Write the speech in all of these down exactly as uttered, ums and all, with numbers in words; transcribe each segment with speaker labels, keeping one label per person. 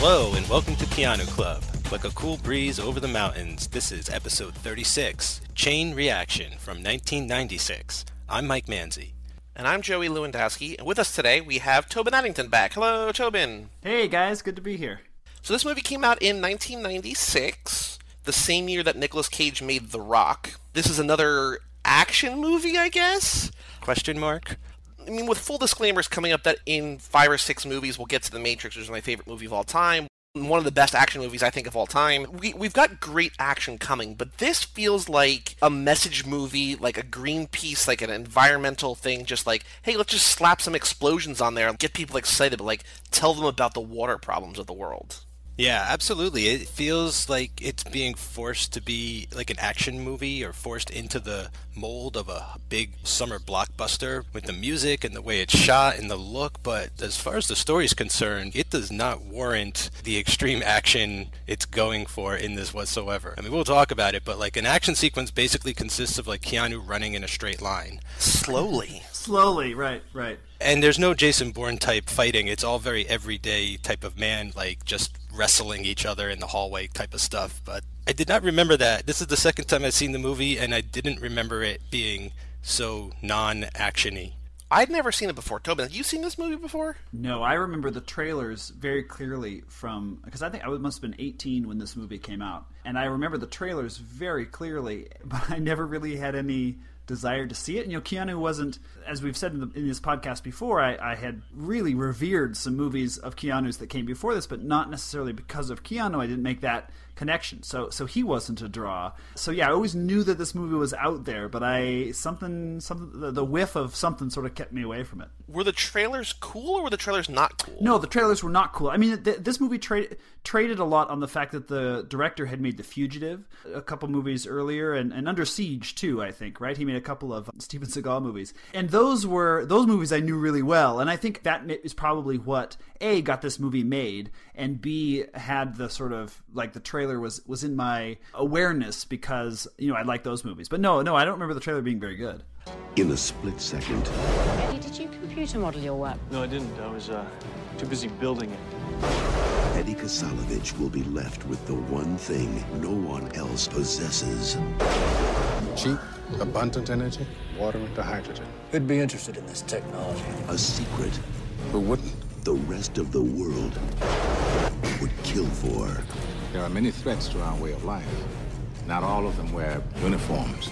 Speaker 1: Hello and welcome to Keanu Club. Like a cool breeze over the mountains, this is episode thirty-six, Chain Reaction from nineteen ninety-six. I'm Mike Manzi.
Speaker 2: And I'm Joey Lewandowski, and with us today we have Tobin Addington back. Hello, Tobin.
Speaker 3: Hey guys, good to be here.
Speaker 2: So this movie came out in nineteen ninety-six, the same year that Nicolas Cage made The Rock. This is another action movie, I guess?
Speaker 1: Question mark?
Speaker 2: I mean, with full disclaimers coming up that in five or six movies we'll get to The Matrix, which is my favorite movie of all time. One of the best action movies, I think, of all time. We, we've got great action coming, but this feels like a message movie, like a Greenpeace, like an environmental thing, just like, hey, let's just slap some explosions on there and get people excited, but like, tell them about the water problems of the world.
Speaker 1: Yeah, absolutely. It feels like it's being forced to be like an action movie or forced into the mold of a big summer blockbuster with the music and the way it's shot and the look. But as far as the story is concerned, it does not warrant the extreme action it's going for in this whatsoever. I mean, we'll talk about it, but like an action sequence basically consists of like Keanu running in a straight line.
Speaker 2: Slowly.
Speaker 3: Slowly, right, right.
Speaker 1: And there's no Jason Bourne type fighting. It's all very everyday type of man, like just wrestling each other in the hallway type of stuff. But I did not remember that. This is the second time I've seen the movie, and I didn't remember it being so non-action-y.
Speaker 2: I'd never seen it before. Tobin, have you seen this movie before?
Speaker 3: No, I remember the trailers very clearly from, because I think I must have been eighteen when this movie came out. And I remember the trailers very clearly, but I never really had any desire to see it. And, you know, Keanu wasn't, as we've said in, the, in this podcast before, I, I had really revered some movies of Keanu's that came before this, but not necessarily because of Keanu. I didn't make that connection. So so he wasn't a draw. So yeah, I always knew that this movie was out there, but I something something the, the whiff of something sort of kept me away from it.
Speaker 2: Were the trailers cool or were the trailers not cool?
Speaker 3: No, the trailers were not cool. I mean, th- this movie tra- traded a lot on the fact that the director had made The Fugitive a couple movies earlier, and, and Under Siege too, I think, right? He made a couple of Steven Seagal movies. And those were those movies I knew really well, and I think that is probably what A, got this movie made, and B, had the sort of, like, the trailer was, was in my awareness because, you know, I like those movies. But no, no, I don't remember the trailer being very good.
Speaker 4: In a split second,
Speaker 5: Eddie, did you computer model your work?
Speaker 6: No, I didn't. I was uh, too busy building it.
Speaker 4: Eddie Kasalovich will be left with the one thing no one else possesses.
Speaker 7: Cheap, abundant energy, water into hydrogen.
Speaker 8: Who'd be interested in this technology?
Speaker 4: A secret
Speaker 7: Who wouldn't?
Speaker 4: the rest of the world would kill for.
Speaker 7: There are many threats to our way of life. Not all of them wear uniforms.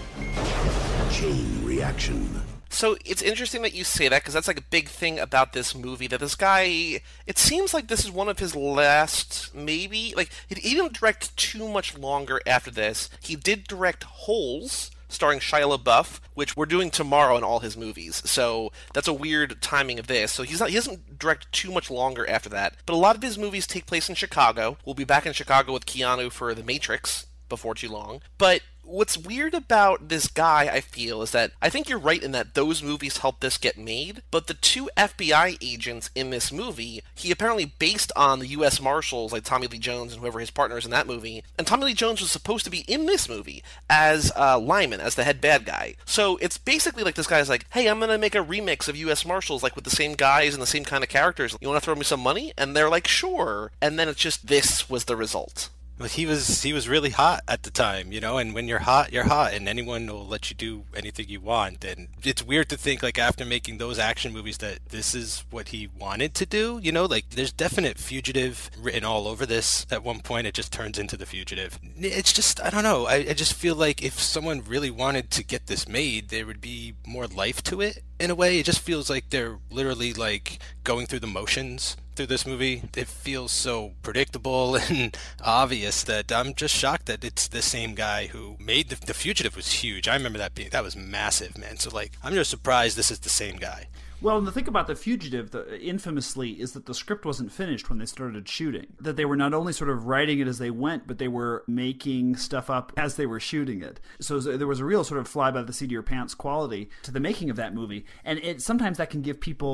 Speaker 4: Chain Reaction.
Speaker 2: So it's interesting that you say that, because that's like a big thing about this movie, that this guy, it seems like this is one of his last, maybe, like, he didn't direct too much longer after this. He did direct Holes, starring Shia LaBeouf, which we're doing tomorrow in all his movies. So that's a weird timing of this. So he's not, he doesn't direct too much longer after that. But a lot of his movies take place in Chicago. We'll be back in Chicago with Keanu for The Matrix before too long. But what's weird about this guy, I feel, is that I think you're right in that those movies helped this get made, but the two F B I agents in this movie, he apparently based on the U S Marshals, like Tommy Lee Jones and whoever his partner is in that movie, and Tommy Lee Jones was supposed to be in this movie as uh, Lyman, as the head bad guy. So it's basically like this guy's like, hey, I'm gonna make a remix of U S Marshals, like with the same guys and the same kind of characters. You wanna throw me some money? And they're like, sure. And then it's just, this was the result.
Speaker 1: Well, he was he was really hot at the time, you know, and when you're hot, you're hot, and anyone will let you do anything you want. And it's weird to think, like, after making those action movies that this is what he wanted to do, you know, like, there's definite Fugitive written all over this. At one point, it just turns into The Fugitive. It's just, I don't know, I, I just feel like if someone really wanted to get this made, there would be more life to it. In a way, it just feels like they're literally, like, going through the motions through this movie. It feels so predictable and obvious that I'm just shocked that it's the same guy who made the, the Fugitive was huge. I remember that being, that was massive, man. So, like, I'm just surprised this is the same guy.
Speaker 3: Well, and the thing about The Fugitive, the, infamously, is that the script wasn't finished when they started shooting. That they were not only sort of writing it as they went, but they were making stuff up as they were shooting it. So there was a real sort of fly by the seat of your pants quality to the making of that movie. And it sometimes that can give people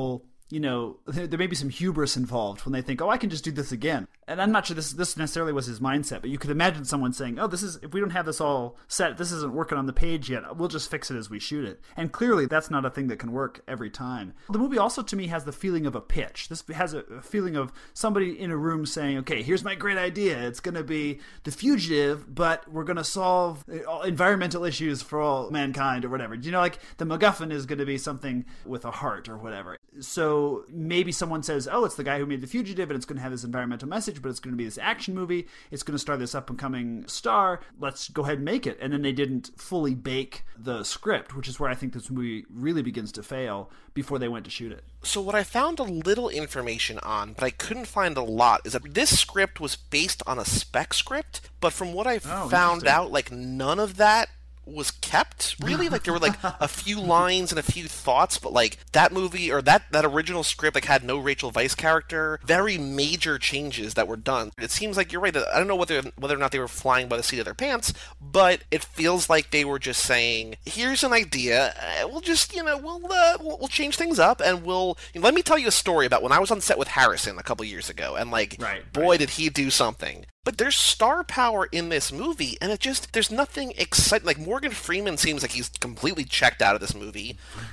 Speaker 3: you know, there may be some hubris involved when they think, oh, I can just do this again. And I'm not sure this this necessarily was his mindset, but you could imagine someone saying, oh, this is, if we don't have this all set, this isn't working on the page yet, we'll just fix it as we shoot it. And clearly that's not a thing that can work every time. The movie also, to me, has the feeling of a pitch. This has a feeling of somebody in a room saying, okay, here's my great idea. It's going to be The Fugitive, but we're going to solve environmental issues for all mankind or whatever. You know, like the MacGuffin is going to be something with a heart or whatever. So maybe someone says, oh, it's the guy who made The Fugitive and it's going to have this environmental message, but it's going to be this action movie. It's going to star this up-and-coming star. Let's go ahead and make it. And then they didn't fully bake the script, which is where I think this movie really begins to fail before they went to shoot it.
Speaker 2: So what I found a little information on, but I couldn't find a lot, is that this script was based on a spec script, but from what I
Speaker 3: Oh,
Speaker 2: found out, like, none of that was kept, really. Like, there were like a few lines and a few thoughts, but like that movie or that that original script like had no Rachel Weisz character. Very major changes that were done. It seems like you're right. I don't know whether whether or not they were flying by the seat of their pants, but it feels like they were just saying, here's an idea, uh, we'll just, you know, we'll, uh, we'll we'll change things up, and we'll you know, let me tell you a story about when I was on set with Harrison a couple years ago, and like,
Speaker 3: right,
Speaker 2: boy,
Speaker 3: right.
Speaker 2: did he do something. But there's star power in this movie, and it just, there's nothing exciting. Like, Morgan Freeman seems like he's completely checked out of this movie.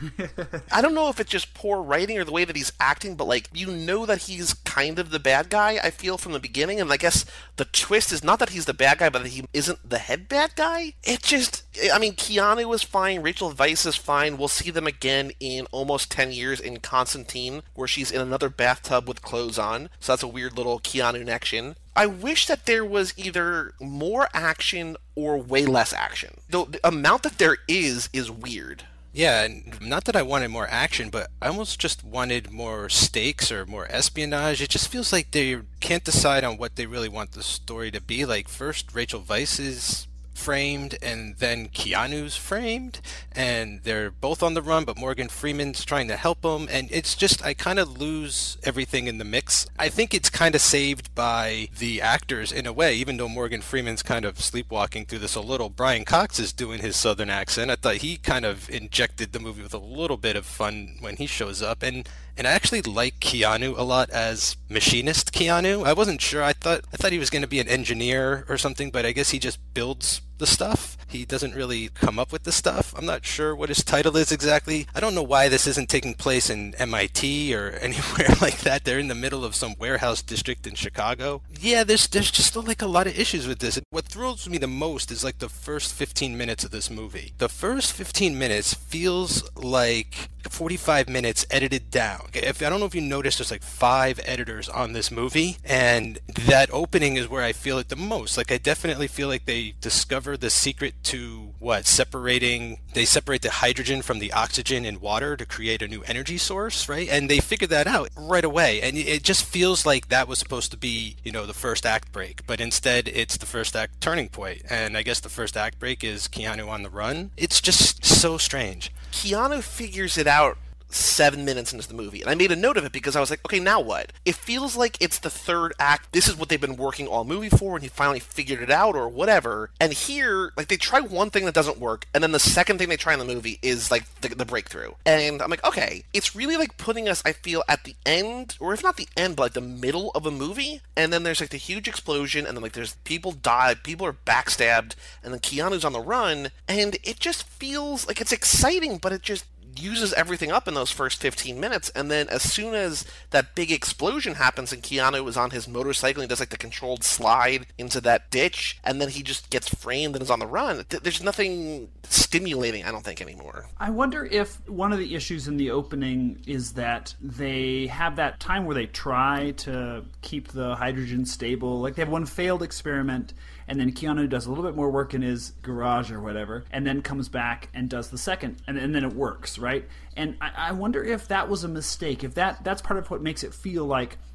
Speaker 2: I don't know if it's just poor writing or the way that he's acting, but, like, you know that he's kind of the bad guy, I feel, from the beginning. And I guess the twist is not that he's the bad guy, but that he isn't the head bad guy. It just, I mean, Keanu is fine, Rachel Weisz is fine. We'll see them again in almost ten years in Constantine, where she's in another bathtub with clothes on. So that's a weird little Keanu connection. I wish that there was either more action or way less action. The, the amount that there is is weird.
Speaker 1: Yeah, and not that I wanted more action, but I almost just wanted more stakes or more espionage. It just feels like they can't decide on what they really want the story to be. Like, first Rachel Weisz is framed, and then Keanu's framed, and they're both on the run, but Morgan Freeman's trying to help them, and it's just, I kind of lose everything in the mix. I think it's kind of saved by the actors in a way, even though Morgan Freeman's kind of sleepwalking through this a little. Brian Cox is doing his southern accent. I thought he kind of injected the movie with a little bit of fun when he shows up, and And I actually like Keanu a lot as machinist Keanu. I wasn't sure. I thought I thought he was going to be an engineer or something, but I guess he just builds the stuff. He doesn't really come up with the stuff. I'm not sure what his title is exactly. I don't know why this isn't taking place in M I T or anywhere like that. They're in the middle of some warehouse district in Chicago. Yeah, there's there's just like a lot of issues with this. What thrills me the most is like the first fifteen minutes of this movie. The first fifteen minutes feels like forty-five minutes edited down. If I don't know if you noticed, there's like five editors on this movie, and that opening is where I feel it the most. Like, I definitely feel like they discover the secret to what separating they separate the hydrogen from the oxygen in water to create a new energy source, right? And they figured that out right away, and it just feels like that was supposed to be, you know, the first act break, but instead it's the first act turning point. And I guess the first act break is Keanu on the run. It's just so strange.
Speaker 2: Keanu figures it out seven minutes into the movie, and I made a note of it because I was like, okay, now what? It feels like it's the third act. This is what they've been working all movie for, and he finally figured it out or whatever. And here, like, they try one thing that doesn't work, and then the second thing they try in the movie is like the, the breakthrough. And I'm like, okay, it's really like putting us, I feel, at the end, or if not the end, but like the middle of a movie, and then there's like the huge explosion, and then like there's people die, people are backstabbed, and then Keanu's on the run, and it just feels like it's exciting, but it just uses everything up in those first fifteen minutes, and then as soon as that big explosion happens and Keanu is on his motorcycle and he does like the controlled slide into that ditch, and then he just gets framed and is on the run, th- there's nothing stimulating, I don't think, anymore.
Speaker 3: I wonder if one of the issues in the opening is that they have that time where they try to keep the hydrogen stable. Like, they have one failed experiment, and then Keanu does a little bit more work in his garage or whatever, and then comes back and does the second, and, and then it works, right? And I, I wonder if that was a mistake, if that that's part of what makes it feel like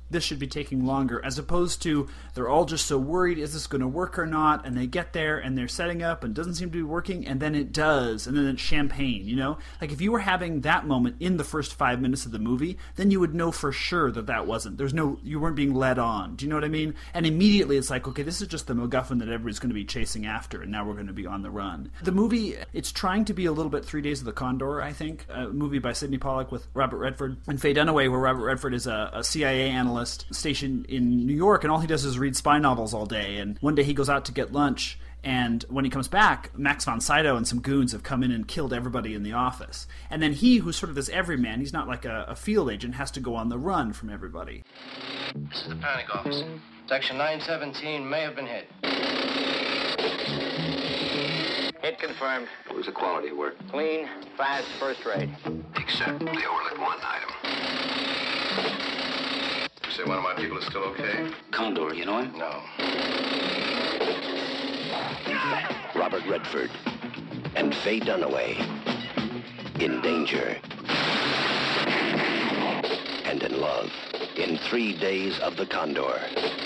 Speaker 3: this should be taking longer, as opposed to they're all just so worried, is this going to work or not? And they get there and they're setting up and it doesn't seem to be working, and then it does, and then it's champagne, you know? Like if you were having that moment in the first five minutes of the movie, then you would know for sure that that wasn't. There's no, you weren't being led on. Do you know what I mean? And immediately it's like, okay, this is just the MacGuffin that everybody's going to be chasing after, and now we're going to be on the run. The movie, it's trying to be a little bit Three Days of the Condor, I think, a movie by Sidney Pollack with Robert Redford and Faye Dunaway, where Robert Redford is a, a C I A analyst stationed in New York, and all he does is read spy novels all day. And one day he goes out to get lunch, and when he comes back, Max von Sydow and some goons have come in and killed everybody in the office. And then he, who's sort of this everyman, he's not like a, a field agent, has to go on the run from everybody.
Speaker 9: This is the panic office. Section nine seventeen may have been hit. Hit confirmed.
Speaker 10: What was the quality of work?
Speaker 9: Clean, fast, first rate.
Speaker 10: Except they overlooked one item. You say one of my people is still okay?
Speaker 8: Condor, you know him?
Speaker 10: No.
Speaker 4: Robert Redford and Faye Dunaway in danger and in love in Three Days of the Condor.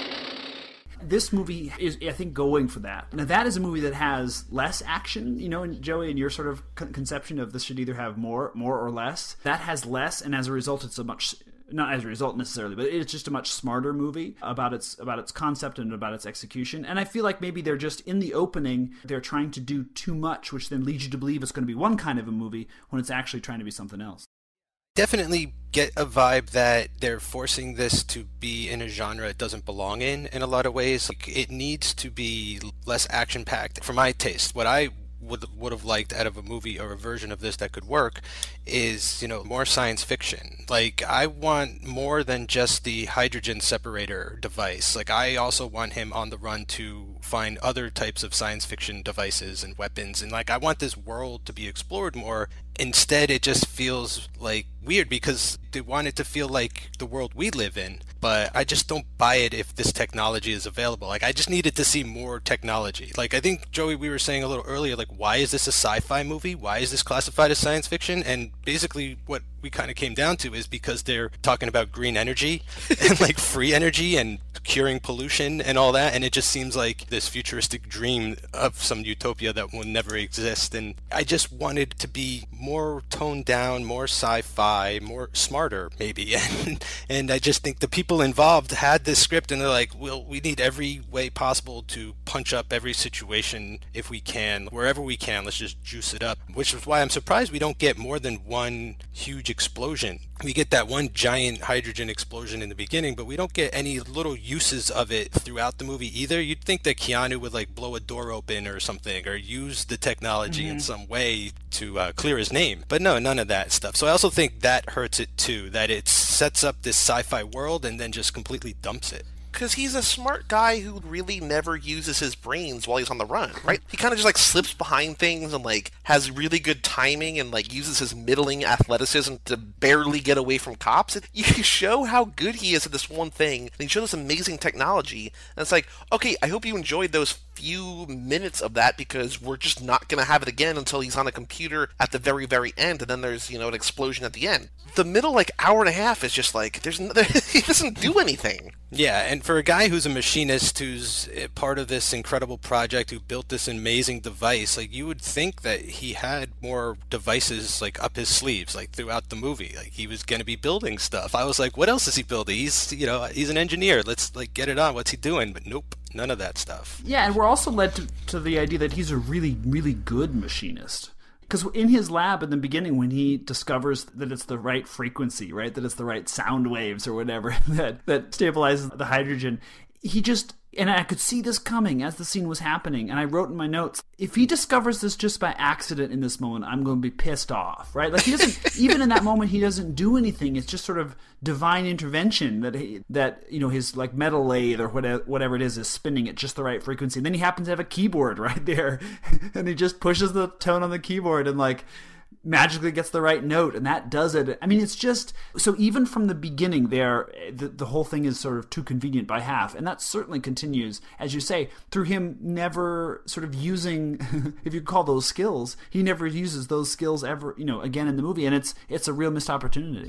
Speaker 3: This movie is, I think, going for that. Now, that is a movie that has less action, you know, and Joey, in your sort of con- conception of this should either have more, more or less. That has less, and as a result, it's a much, not as a result necessarily, but it's just a much smarter movie about its about its concept and about its execution. And I feel like maybe they're just, in the opening, they're trying to do too much, which then leads you to believe it's going to be one kind of a movie when it's actually trying to be something else.
Speaker 1: Definitely get a vibe that they're forcing this to be in a genre it doesn't belong in in a lot of ways. Like, it needs to be less action-packed for my taste. What I would would have liked out of a movie or a version of this that could work is, you know, more science fiction. Like, I want more than just the hydrogen separator device. Like, I also want him on the run to find other types of science fiction devices and weapons, and like, I want this world to be explored more. Instead, it just feels like weird because they want it to feel like the world we live in, but I just don't buy it if this technology is available. Like, I just needed to see more technology. Like, I think, Joey, we were saying a little earlier, like, why is this a sci-fi movie? Why is this classified as science fiction? And basically what we kind of came down to is because they're talking about green energy and like free energy and curing pollution and all that, and it just seems like this futuristic dream of some utopia that will never exist. And I just wanted to be more toned down, more sci-fi, more smarter maybe. And and I just think the people involved had this script and they're like, well, we need every way possible to punch up every situation if we can, wherever we can, let's just juice it up. Which is why I'm surprised we don't get more than one huge explosion. We get that one giant hydrogen explosion in the beginning, but we don't get any little uses of it throughout the movie either. You'd think that Keanu would like blow a door open or something, or use the technology mm-hmm. in some way to uh, clear his name. But no, none of that stuff. So I also think that hurts it too, that it sets up this sci-fi world and then just completely dumps it.
Speaker 2: Because he's a smart guy who really never uses his brains while he's on the run, right? He kind of just, like, slips behind things and, like, has really good timing and, like, uses his middling athleticism to barely get away from cops. It, you show how good he is at this one thing, and you show this amazing technology, and it's like, okay, I hope you enjoyed those few minutes of that, because we're just not going to have it again until he's on a computer at the very, very end, and then there's, you know, an explosion at the end. The middle, like, hour and a half is just, like, there's no, he doesn't do anything.
Speaker 1: Yeah, and for a guy who's a machinist, who's part of this incredible project, who built this amazing device, like, you would think that he had more devices, like, up his sleeves, like, throughout the movie. Like, he was going to be building stuff. I was like, what else is he building? He's, you know, he's an engineer. Let's, like, get it on. What's he doing? But nope, none of that stuff.
Speaker 3: Yeah, and we're also led to, to the idea that he's a really, really good machinist. Because in his lab in the beginning, when he discovers that it's the right frequency, right, that it's the right sound waves or whatever that, that stabilizes the hydrogen, he just, and I could see this coming as the scene was happening, and I wrote in my notes, if he discovers this just by accident in this moment, I'm going to be pissed off, right? Like, he doesn't, even in that moment, he doesn't do anything. It's just sort of divine intervention that, he, that you know, his, like, metal lathe or whatever, whatever it is is spinning at just the right frequency. And then he happens to have a keyboard right there, and he just pushes the tone on the keyboard and, like, magically gets the right note, and that does it. I mean, it's just, so even from the beginning there, the, the whole thing is sort of too convenient by half, and that certainly continues, as you say, through him never sort of using, if you call those skills, he never uses those skills ever, you know, again in the movie, and it's it's a real missed opportunity.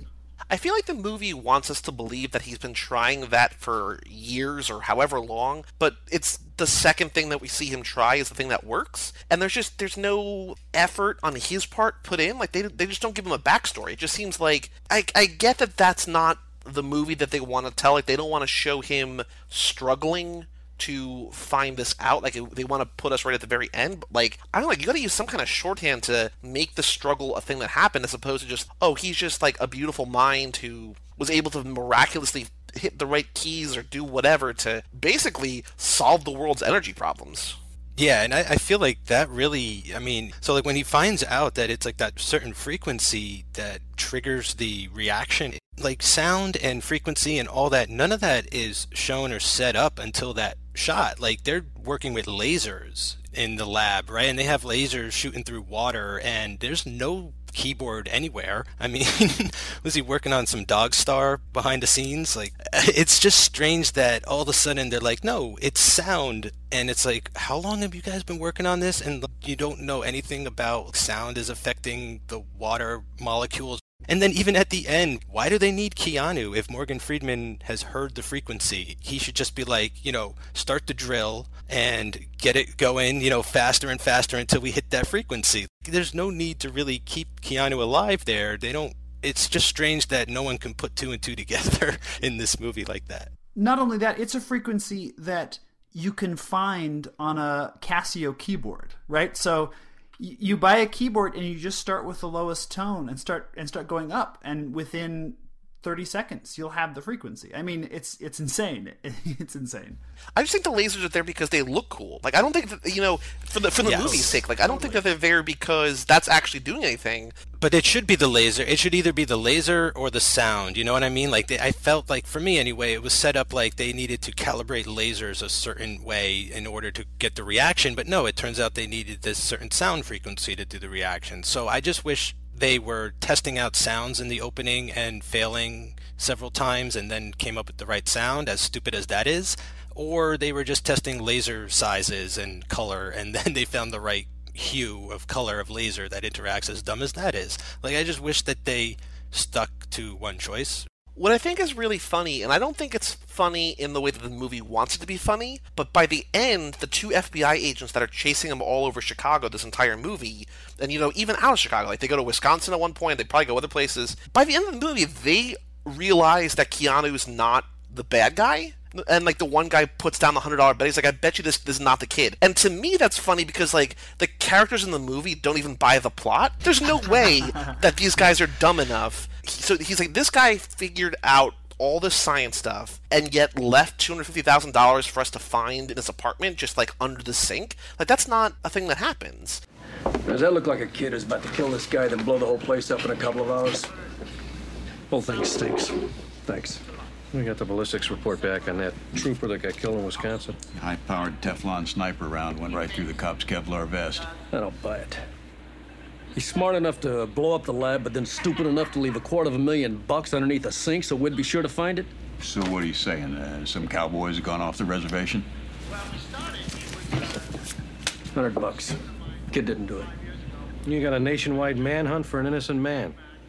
Speaker 2: I feel like the movie wants us to believe that he's been trying that for years or however long, but it's the second thing that we see him try is the thing that works, and there's just there's no effort on his part put in. Like they they just don't give him a backstory. It just seems like I I get that that's not the movie that they want to tell. Like they don't want to show him struggling to find this out. Like they want to put us right at the very end. But like I don't know, like you got to use some kind of shorthand to make the struggle a thing that happened, as opposed to just oh he's just like a beautiful mind who was able to miraculously hit the right keys or do whatever to basically solve the world's energy problems.
Speaker 1: Yeah, and I, I feel like that really, I mean, so like when he finds out that it's like that certain frequency that triggers the reaction, like sound and frequency and all that, none of that is shown or set up until that shot. Like they're working with lasers in the lab, right? And they have lasers shooting through water, and there's no keyboard anywhere. I mean, was he working on some Dog Star behind the scenes? Like, it's just strange that all of a sudden they're like, no, it's sound. And it's like, how long have you guys been working on this? And you don't know anything about sound is affecting the water molecules. And then even at the end, why do they need Keanu if Morgan Freeman has heard the frequency? He should just be like, you know, start the drill and get it going, you know, faster and faster until we hit that frequency. There's no need to really keep Keanu alive there. They don't, it's just strange that no one can put two and two together in this movie like that.
Speaker 3: Not only that, it's a frequency that you can find on a Casio keyboard, right? So you buy a keyboard and you just start with the lowest tone and start and start going up, and within thirty seconds you'll have the frequency. I mean, it's it's insane. It's insane.
Speaker 2: I just think the lasers are there because they look cool. Like I don't think that, you know, for the for the
Speaker 1: yes.
Speaker 2: movie's sake. Like I don't think that they're there because that's actually doing anything.
Speaker 1: But it should be the laser. It should either be the laser or the sound. You know what I mean? Like they, I felt like, for me anyway, it was set up like they needed to calibrate lasers a certain way in order to get the reaction. But no, it turns out they needed this certain sound frequency to do the reaction. So I just wish they were testing out sounds in the opening and failing several times and then came up with the right sound, as stupid as that is. Or they were just testing laser sizes and color, and then they found the right hue of color of laser that interacts, as dumb as that is. Like, I just wish that they stuck to one choice.
Speaker 2: What I think is really funny, and I don't think it's funny in the way that the movie wants it to be funny, but by the end, the two F B I agents that are chasing him all over Chicago this entire movie, and, you know, even out of Chicago, like, they go to Wisconsin at one point, they probably go other places. By the end of the movie, they realize that Keanu's not the bad guy. And, like, the one guy puts down the one hundred dollar bet. He's like, I bet you this, this is not the kid. And to me, that's funny because, like, the characters in the movie don't even buy the plot. There's no way that these guys are dumb enough. So he's like, this guy figured out all this science stuff and yet left two hundred fifty thousand dollars for us to find in his apartment just, like, under the sink. Like, that's not a thing that happens.
Speaker 8: Does that look like a kid who's about to kill this guy, then blow the whole place up in a couple of hours?
Speaker 6: Whole thing stinks. Thanks. We got the ballistics report back on that trooper that got killed in Wisconsin.
Speaker 11: High-powered Teflon sniper round went right through the cop's Kevlar vest.
Speaker 8: I don't buy it. He's smart enough to blow up the lab, but then stupid enough to leave a quarter of a million bucks underneath a sink so we'd be sure to find it?
Speaker 11: So what are you saying? Uh, some cowboys have gone off the reservation?
Speaker 8: Hundred bucks. Kid didn't do it.
Speaker 6: You got a nationwide manhunt for an innocent man.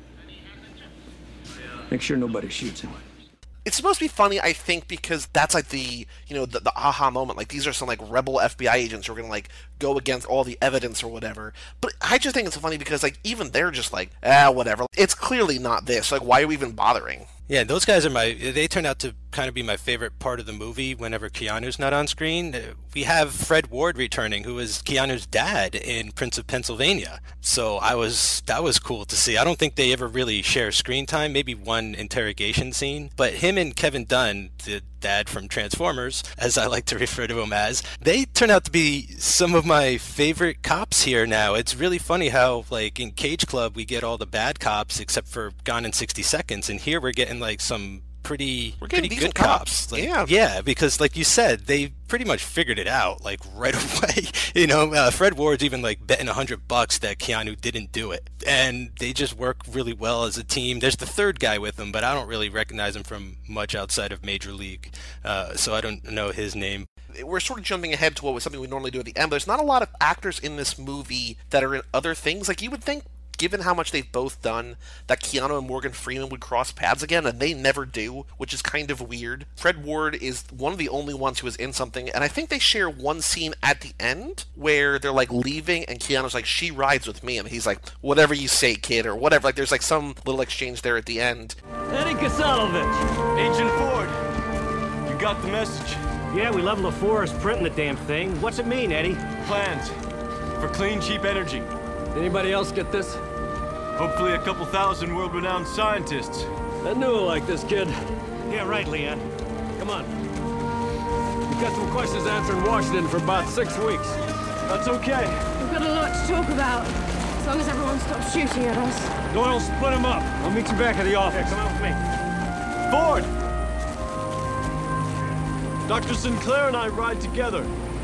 Speaker 8: Make sure nobody shoots him.
Speaker 2: It's supposed to be funny, I think, because that's like the, you know, the, the aha moment. Like, these are some, like, rebel F B I agents who are going to, like, go against all the evidence or whatever. But I just think it's funny because, like, even they're just like, ah, whatever. It's clearly not this. Like, why are we even bothering?
Speaker 1: Yeah, those guys are my, they turn out to kind of be my favorite part of the movie whenever Keanu's not on screen. We have Fred Ward returning, who is Keanu's dad in Prince of Pennsylvania. So I was, that was cool to see. I don't think they ever really share screen time, maybe one interrogation scene. But him and Kevin Dunn, the dad from Transformers, as I like to refer to him as, they turn out to be some of my favorite cops here now. It's really funny how, like, in Cage Club, we get all the bad cops except for Gone in sixty seconds, and here we're getting, like, some pretty
Speaker 2: We're getting
Speaker 1: pretty
Speaker 2: decent
Speaker 1: good cops.
Speaker 2: cops.
Speaker 1: Like,
Speaker 2: yeah.
Speaker 1: Yeah, because like you said, they pretty much figured it out, like, right away. You know, uh, Fred Ward's even, like, betting a hundred bucks that Keanu didn't do it. And they just work really well as a team. There's the third guy with them, but I don't really recognize him from much outside of Major League. Uh, so I don't know his name.
Speaker 2: We're sort of jumping ahead to what was something we normally do at the end, but there's not a lot of actors in this movie that are in other things. Like, you would think given how much they've both done, that Keanu and Morgan Freeman would cross paths again, and they never do, which is kind of weird. Fred Ward is one of the only ones who is in something, and I think they share one scene at the end where they're like leaving, and Keanu's like, she rides with me, and he's like, whatever you say, kid, or whatever. Like, there's like some little exchange there at the end.
Speaker 12: Eddie Kasalovich.
Speaker 13: Agent Ford, you got the message?
Speaker 12: Yeah, we leveled the forest printing the damn thing. What's it mean, Eddie?
Speaker 13: Plans for clean, cheap energy.
Speaker 8: Anybody else get this?
Speaker 13: Hopefully a couple thousand world-renowned scientists.
Speaker 8: I knew I liked this kid.
Speaker 12: Yeah, right, Leon.
Speaker 8: Come on. We've got some questions answered in Washington for about six weeks.
Speaker 13: That's okay.
Speaker 14: We've got a lot to talk about, as long as everyone stops shooting at us.
Speaker 12: Doyle, split them up. I'll meet you back at the office. Yeah, come out with me.
Speaker 13: Ford! Doctor Sinclair and I ride together.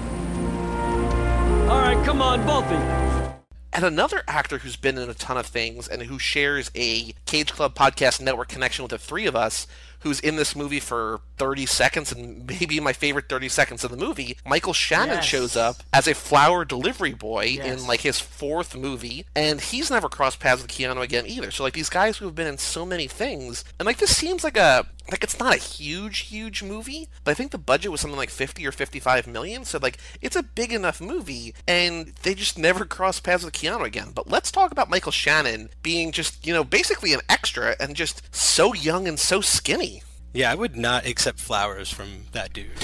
Speaker 8: All right, come on, both of you.
Speaker 2: And another actor who's been in a ton of things and who shares a Cage Club Podcast Network connection with the three of us, who's in this movie for thirty seconds, and maybe my favorite thirty seconds of the movie, Michael Shannon yes. shows up as a flower delivery boy yes. in, like, his fourth movie, and he's never crossed paths with Keanu again either. So, like, these guys who have been in so many things, and, like, this seems like a, like, it's not a huge, huge movie, but I think the budget was something like fifty or fifty-five million, so, like, it's a big enough movie, and they just never cross paths with Keanu again. But let's talk about Michael Shannon being just, you know, basically an extra, and just so young and so skinny.
Speaker 1: Yeah, I would not accept flowers from that dude.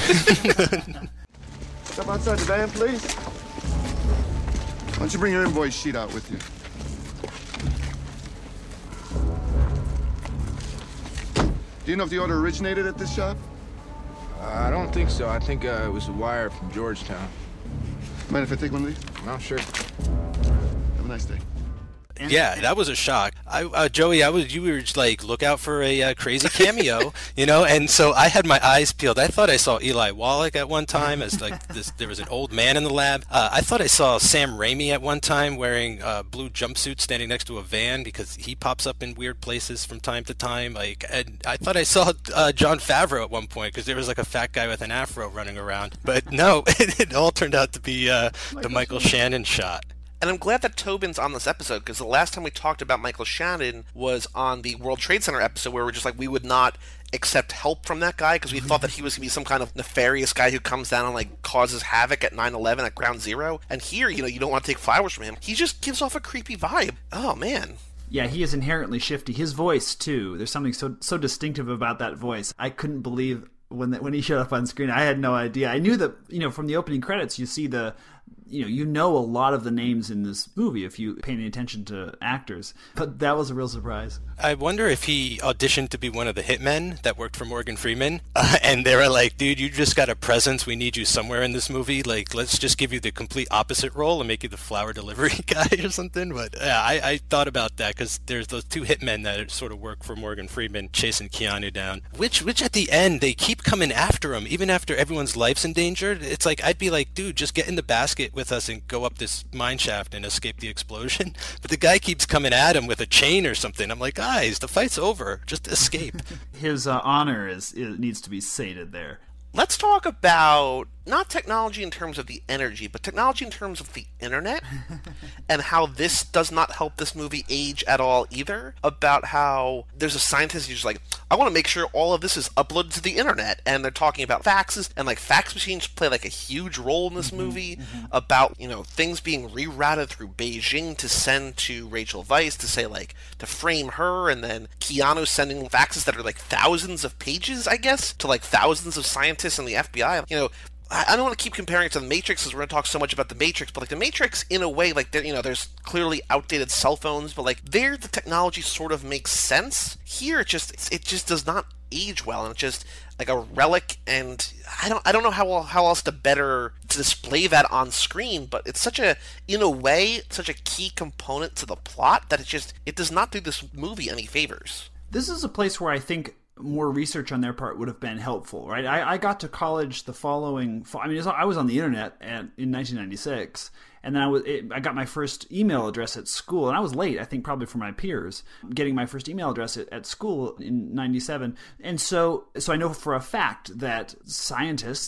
Speaker 15: Step outside the van, please. Why don't you bring your invoice sheet out with you? Do you know if the order originated at this shop?
Speaker 7: Uh, I don't think so. I think uh, it was a wire from Georgetown.
Speaker 15: Mind if I take one of these?
Speaker 7: No, sure.
Speaker 15: Have a nice day.
Speaker 1: Yeah, that was a shock. I, uh, Joey, I was you were just like, look out for a uh, crazy cameo, you know. And so I had my eyes peeled. I thought I saw Eli Wallach at one time as like this. There was an old man in the lab. Uh, I thought I saw Sam Raimi at one time wearing a blue jumpsuit standing next to a van because he pops up in weird places from time to time. Like, and I thought I saw uh, Jon Favreau at one point because there was like a fat guy with an afro running around. But no, it, it all turned out to be uh, the Michael Shannon shot.
Speaker 2: And I'm glad that Tobin's on this episode, because the last time we talked about Michael Shannon was on the World Trade Center episode, where we're just like, we would not accept help from that guy, because we thought that he was going to be some kind of nefarious guy who comes down and, like, causes havoc at nine eleven at Ground Zero. And here, you know, you don't want to take flowers from him. He just gives off a creepy vibe. Oh, man.
Speaker 3: Yeah, he is inherently shifty. His voice, too. There's something so so distinctive about that voice. I couldn't believe when the, when he showed up on screen. I had no idea. I knew that, you know, from the opening credits, you see the... You know, you know a lot of the names in this movie if you pay any attention to actors, but that was a real surprise.
Speaker 1: I wonder if he auditioned to be one of the hitmen that worked for Morgan Freeman, uh, and they were like, dude, you just got a presence, we need you somewhere in this movie, like, let's just give you the complete opposite role and make you the flower delivery guy or something. But yeah, I, I thought about that, because there's those two hitmen that sort of work for Morgan Freeman chasing Keanu down, which which at the end, they keep coming after him, even after everyone's life's endangered. It's like, I'd be like, dude, just get in the basket with us and go up this mine shaft and escape the explosion. But the guy keeps coming at him with a chain or something. I'm like, guys, the fight's over. Just escape.
Speaker 3: His uh, honor is it needs to be sated there.
Speaker 2: Let's talk about not technology in terms of the energy, but technology in terms of the internet, and how this does not help this movie age at all either. About how there's a scientist who's like, I want to make sure all of this is uploaded to the internet, and they're talking about faxes, and like fax machines play like a huge role in this mm-hmm, movie. Mm-hmm. About, you know, things being rerouted through Beijing to send to Rachel Weisz to say, like, to frame her, and then Keanu sending faxes that are like thousands of pages, I guess, to like thousands of scientists in the F B I. You know, I don't want to keep comparing it to The Matrix, because we're going to talk so much about The Matrix, but like The Matrix, in a way, like, you know, there's clearly outdated cell phones, but like there, the technology sort of makes sense. Here, it just it just does not age well, and it's just like a relic, and I don't I don't know how how else to better to display that on screen, but it's such a, in a way, such a key component to the plot that it just it does not do this movie any favors.
Speaker 3: This is a place where I think more research on their part would have been helpful, right? I, I got to college the following fall. I mean, I was on the internet at, in nineteen ninety-six, and then I was it, I got my first email address at school, and I was late, I think, probably for my peers, getting my first email address at, at school in ninety-seven. And so, so I know for a fact that scientists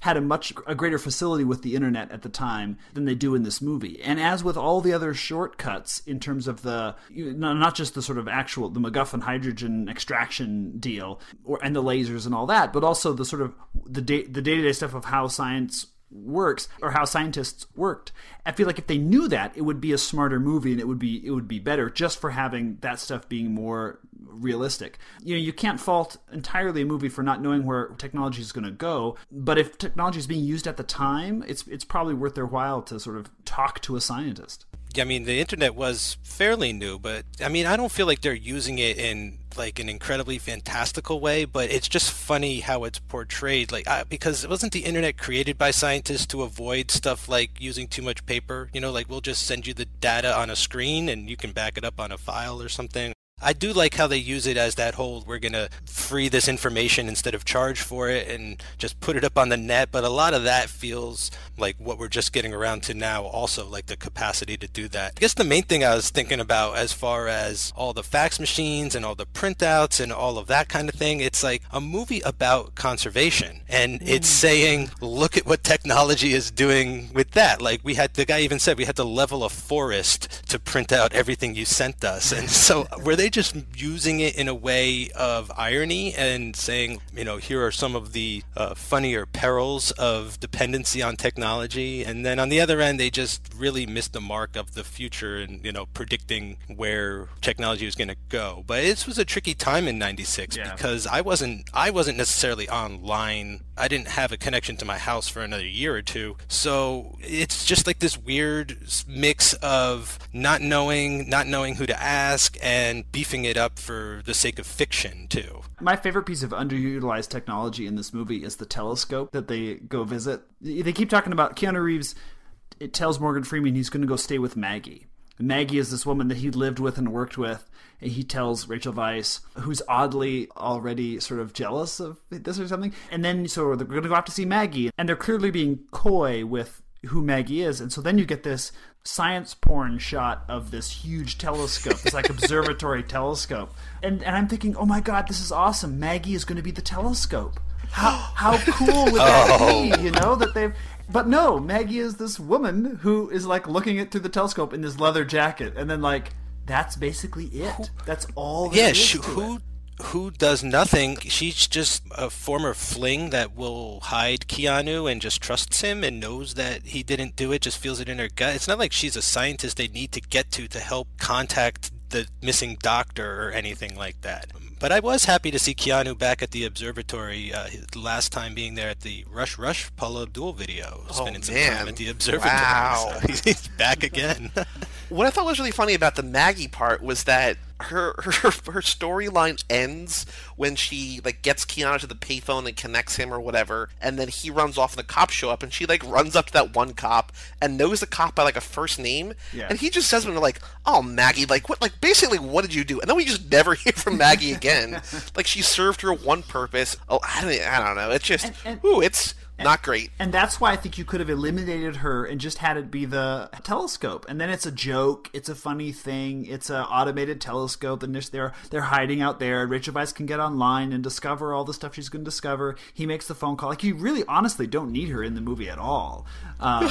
Speaker 3: had a much a greater facility with the internet at the time than they do in this movie. And as with all the other shortcuts in terms of the, not just the sort of actual, the MacGuffin hydrogen extraction deal or and the lasers and all that, but also the sort of the day, the day-to-day stuff of how science works or how scientists worked. I feel like if they knew that, it would be a smarter movie and it would be it would be better just for having that stuff being more realistic. You know, you can't fault entirely a movie for not knowing where technology is going to go, but if technology is being used at the time, it's it's probably worth their while to sort of talk to a scientist.
Speaker 1: I mean, the internet was fairly new, but I mean, I don't feel like they're using it in like an incredibly fantastical way, but it's just funny how it's portrayed. Like, I, because it wasn't the internet created by scientists to avoid stuff like using too much paper? You know, like we'll just send you the data on a screen and you can back it up on a file or something. I do like how they use it as that whole, we're going to free this information instead of charge for it and just put it up on the net. But a lot of that feels like what we're just getting around to now also, like the capacity to do that. I guess the main thing I was thinking about as far as all the fax machines and all the printouts and all of that kind of thing, it's like a movie about conservation. And mm. it's saying, look at what technology is doing with that. Like we had, the guy even said we had to level a forest to print out everything you sent us. And so were they just using it in a way of irony and saying, you know, here are some of the uh, funnier perils of dependency on technology, and then on the other end they just really missed the mark of the future and, you know, predicting where technology was going to go. But this was a tricky time in ninety-six yeah. because I wasn't I wasn't necessarily online. I didn't have a connection to my house for another year or two, so it's just like this weird mix of not knowing not knowing who to ask and beefing it up for the sake of fiction too.
Speaker 3: My favorite piece of underutilized technology in this movie is the telescope that they go visit. They keep talking about Keanu Reeves. It tells Morgan Freeman he's going to go stay with Maggie. Maggie is this woman that he lived with and worked with. And he tells Rachel Weisz, who's oddly already sort of jealous of this or something. And then so they're going to go out to see Maggie. And they're clearly being coy with who Maggie is. And so then you get this science porn shot of this huge telescope, this like observatory telescope. And and I'm thinking, oh my God, this is awesome. Maggie is going to be the telescope. How how cool would that oh. be? You know, that they've... But no, Maggie is this woman who is like looking it through the telescope in this leather jacket. And then like, that's basically it. That's all there
Speaker 1: yeah,
Speaker 3: is
Speaker 1: she,
Speaker 3: to
Speaker 1: who
Speaker 3: it.
Speaker 1: who does nothing. She's just a former fling that will hide Keanu and just trusts him and knows that he didn't do it, just feels it in her gut. It's not like she's a scientist they need to get to to help contact the missing doctor or anything like that. But I was happy to see Keanu back at the observatory, uh, his last time being there at the Rush Rush Paula Abdul video, spending
Speaker 2: oh,
Speaker 1: some
Speaker 2: man.
Speaker 1: time at the observatory.
Speaker 2: Wow.
Speaker 1: So he's back again.
Speaker 2: What I thought was really funny about the Maggie part was that her her, her storyline ends when she like gets Keanu to the payphone and connects him or whatever, and then he runs off and the cops show up, and she like runs up to that one cop and knows the cop by like a first name,
Speaker 3: yeah.
Speaker 2: and he just says to her like, "Oh, Maggie, like what? Like basically, what did you do?" And then we just never hear from Maggie again. Like she served her one purpose. Oh, I don't, I don't know. It's just, and, and, ooh, it's.
Speaker 3: And,
Speaker 2: not great.
Speaker 3: And that's why I think you could have eliminated her and just had it be the telescope. And then it's a joke. It's a funny thing. It's an automated telescope. And they're, they're hiding out there. Rachel Weisz can get online and discover all the stuff she's going to discover. He makes the phone call. Like, you really honestly don't need her in the movie at all. Um,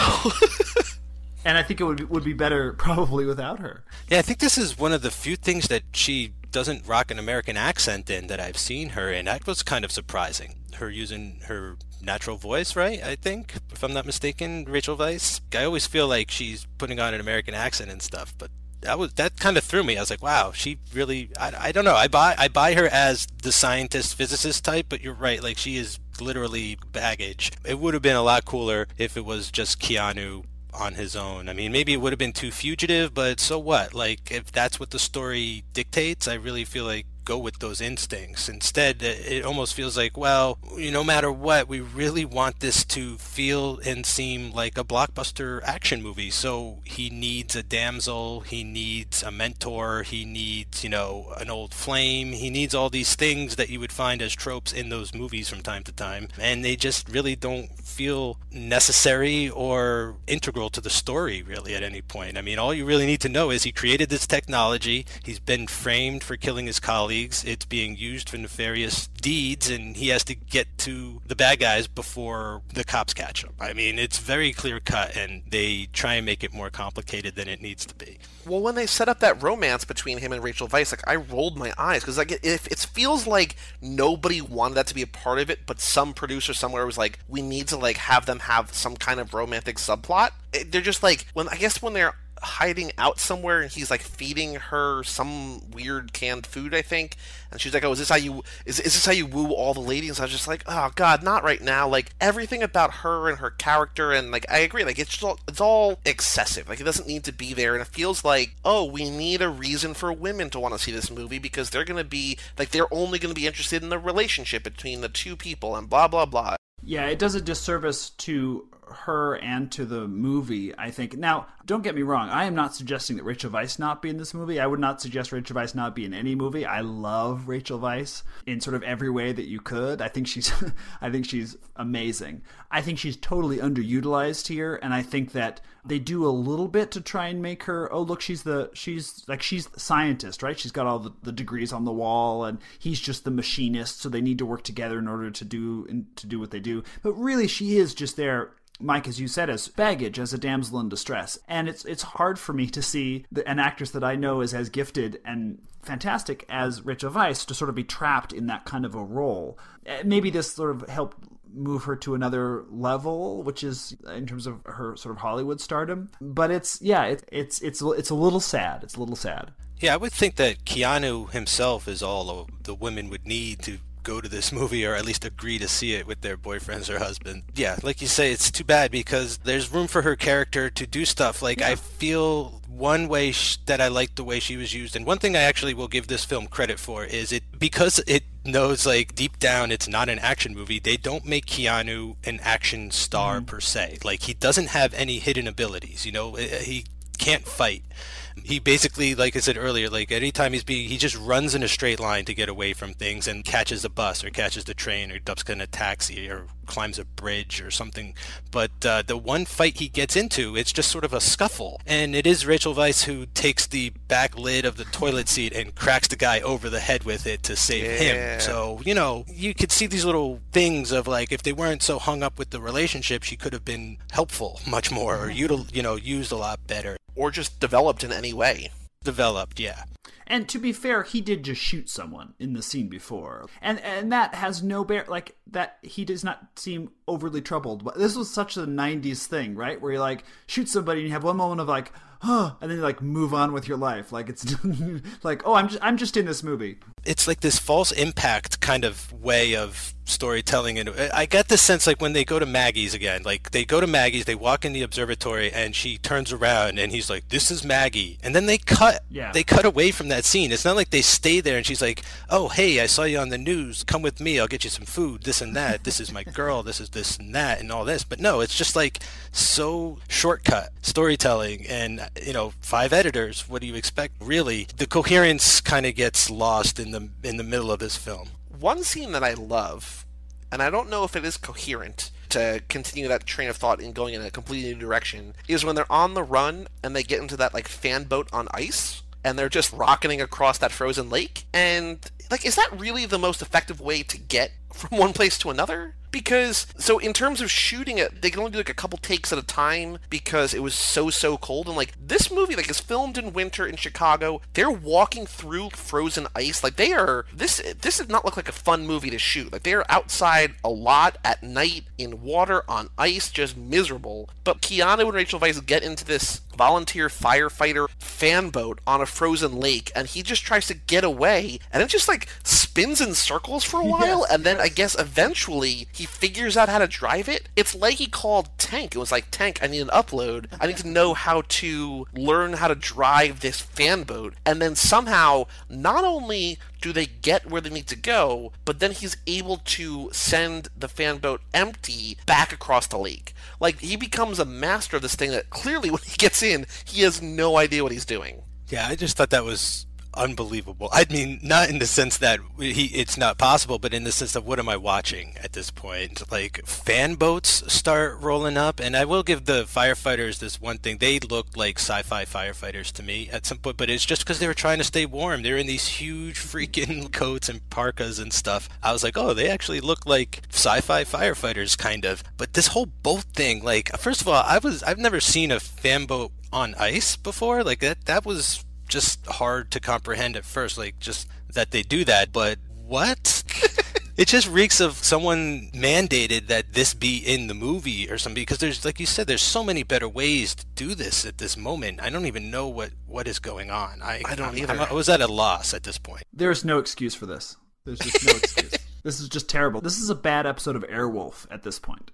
Speaker 3: and I think it would, would be better probably without her.
Speaker 1: Yeah, I think this is one of the few things that she doesn't rock an American accent in that I've seen her in. That was kind of surprising. Her using her natural voice, right? I think, if I'm not mistaken, Rachel Weisz. I always feel like she's putting on an American accent and stuff, but that was that kind of threw me. I was like, wow, she really. I, I don't know. I buy I buy her as the scientist physicist type, but you're right. Like she is literally baggage. It would have been a lot cooler if it was just Keanu on his own. I mean, maybe it would have been too fugitive, but so what? Like, if that's what the story dictates, I really feel like go with those instincts. Instead, it almost feels like, well, you know, no matter what, we really want this to feel and seem like a blockbuster action movie. So he needs a damsel, he needs a mentor, he needs, you know, an old flame, he needs all these things that you would find as tropes in those movies from time to time. And they just really don't feel necessary or integral to the story, really, at any point. I mean, all you really need to know is he created this technology, he's been framed for killing his colleagues, colleagues. It's being used for nefarious deeds, and he has to get to the bad guys before the cops catch him. I mean, it's very clear cut, and they try and make it more complicated than it needs to be.
Speaker 2: Well, when they set up that romance between him and Rachel Weisz, like, I rolled my eyes, because like, it, it feels like nobody wanted that to be a part of it, but some producer somewhere was like, we need to like have them have some kind of romantic subplot. It, they're just like, when I guess when they're hiding out somewhere and he's like feeding her some weird canned food, I think, and she's like, oh, is this how you is, is this how you woo all the ladies? I was just like, oh god, not right now. Like, everything about her and her character, and like, I agree, like, it's just all, it's all excessive. Like, it doesn't need to be there, and it feels like, oh, we need a reason for women to want to see this movie, because they're gonna be like, they're only gonna be interested in the relationship between the two people, and blah blah blah.
Speaker 3: Yeah, it does a disservice to her and to the movie, I think. Now, don't get me wrong, I am not suggesting that Rachel Weisz not be in this movie. I would not suggest Rachel Weisz not be in any movie. I love Rachel Weisz in sort of every way that you could. I think she's I think she's amazing. I think she's totally underutilized here, and I think that they do a little bit to try and make her, oh look, she's the she's like she's the scientist, right? She's got all the, the degrees on the wall, and he's just the machinist, so they need to work together in order to do to do what they do. But really, she is just there, Mike, as you said, as baggage, as a damsel in distress. And it's it's hard for me to see the, an actress that I know is as gifted and fantastic as Rachel Weisz to sort of be trapped in that kind of a role. Maybe this sort of helped move her to another level, which is in terms of her sort of Hollywood stardom. But it's, yeah, it, it's it's it's a little sad. It's a little sad.
Speaker 1: Yeah, I would think that Keanu himself is all the women would need to go to this movie, or at least agree to see it with their boyfriends or husband. Yeah, like you say, it's too bad because there's room for her character to do stuff. Like, yeah. I feel one way sh- that I like the way she was used, and one thing I actually will give this film credit for is it, because it knows, like, deep down it's not an action movie, they don't make Keanu an action star mm-hmm. per se. Like, he doesn't have any hidden abilities, you know, he can't fight. He basically, like I said earlier, like anytime he's being, he just runs in a straight line to get away from things and catches a bus or catches the train or jumps in a taxi or climbs a bridge or something. But uh, the one fight he gets into, it's just sort of a scuffle. And it is Rachel Weisz who takes the back lid of the toilet seat and cracks the guy over the head with it to save yeah. him. So, you know, you could see these little things of like, if they weren't so hung up with the relationship, she could have been helpful much more, or util- you know, used a lot better.
Speaker 2: Or just developed in any way.
Speaker 1: Developed, yeah.
Speaker 3: And to be fair, he did just shoot someone in the scene before. And and that has no bear, like, that he does not seem overly troubled. But this was such a nineties thing, right? Where you, like, shoot somebody and you have one moment of, like, huh, and then you, like, move on with your life. Like, it's like, oh, I'm just, I'm just in this movie.
Speaker 1: It's like this false impact kind of way of storytelling, and I get the sense, like, when they go to Maggie's again, like, they go to Maggie's, they walk in the observatory, and she turns around, and he's like, this is Maggie, and then they cut,
Speaker 3: yeah.
Speaker 1: they cut away from that scene. It's not like they stay there, and she's like, oh, hey, I saw you on the news, come with me, I'll get you some food, this and that, this is my girl, this is this and that, and all this. But no, it's just like so shortcut storytelling, and, you know, five editors, what do you expect? Really, the coherence kind of gets lost in the in the middle of this film.
Speaker 2: One scene that I love, and I don't know if it is coherent to continue that train of thought in going in a completely new direction, is when they're on the run and they get into that, like, fan boat on ice, and they're just rocketing across that frozen lake. And, like, is that really the most effective way to get from one place to another? Because, so in terms of shooting it, they can only do like a couple takes at a time because it was so, so cold. And like, this movie, like, is filmed in winter in Chicago. They're walking through frozen ice. Like, they are, this, this does not look like a fun movie to shoot. Like, they are outside a lot at night in water on ice, just miserable. But Keanu and Rachel Weisz get into this volunteer firefighter fan boat on a frozen lake, and he just tries to get away, and it just like spins in circles for a while, yes, and then yes. I guess eventually he figures out how to drive it. It's like he called Tank. It was like, Tank, I need an upload. I need to know how to learn how to drive this fan boat. And then somehow, not only do they get where they need to go, but then he's able to send the fan boat empty back across the lake. Like, he becomes a master of this thing that clearly when he gets in, he has no idea what he's doing.
Speaker 1: Yeah, I just thought that was unbelievable. I mean, not in the sense that he it's not possible, but in the sense of what am I watching at this point? Like, fan boats start rolling up, and I will give the firefighters this one thing. They looked like sci-fi firefighters to me at some point, but it's just because they were trying to stay warm. They're in these huge freaking coats and parkas and stuff. I was like, oh, they actually look like sci-fi firefighters, kind of. But this whole boat thing, like, first of all, I was I've never seen a fan boat on ice before. Like, that that was just hard to comprehend at first, like, just that they do that. But what? It just reeks of someone mandated that this be in the movie or something, because there's, like you said, there's so many better ways to do this at this moment. I don't even know what, what is going on. I,
Speaker 2: I don't
Speaker 1: I'm,
Speaker 2: either.
Speaker 1: I'm, I was at a loss at this point.
Speaker 3: There's no excuse for this. There's just no excuse. This is just terrible. This is a bad episode of Airwolf at this point.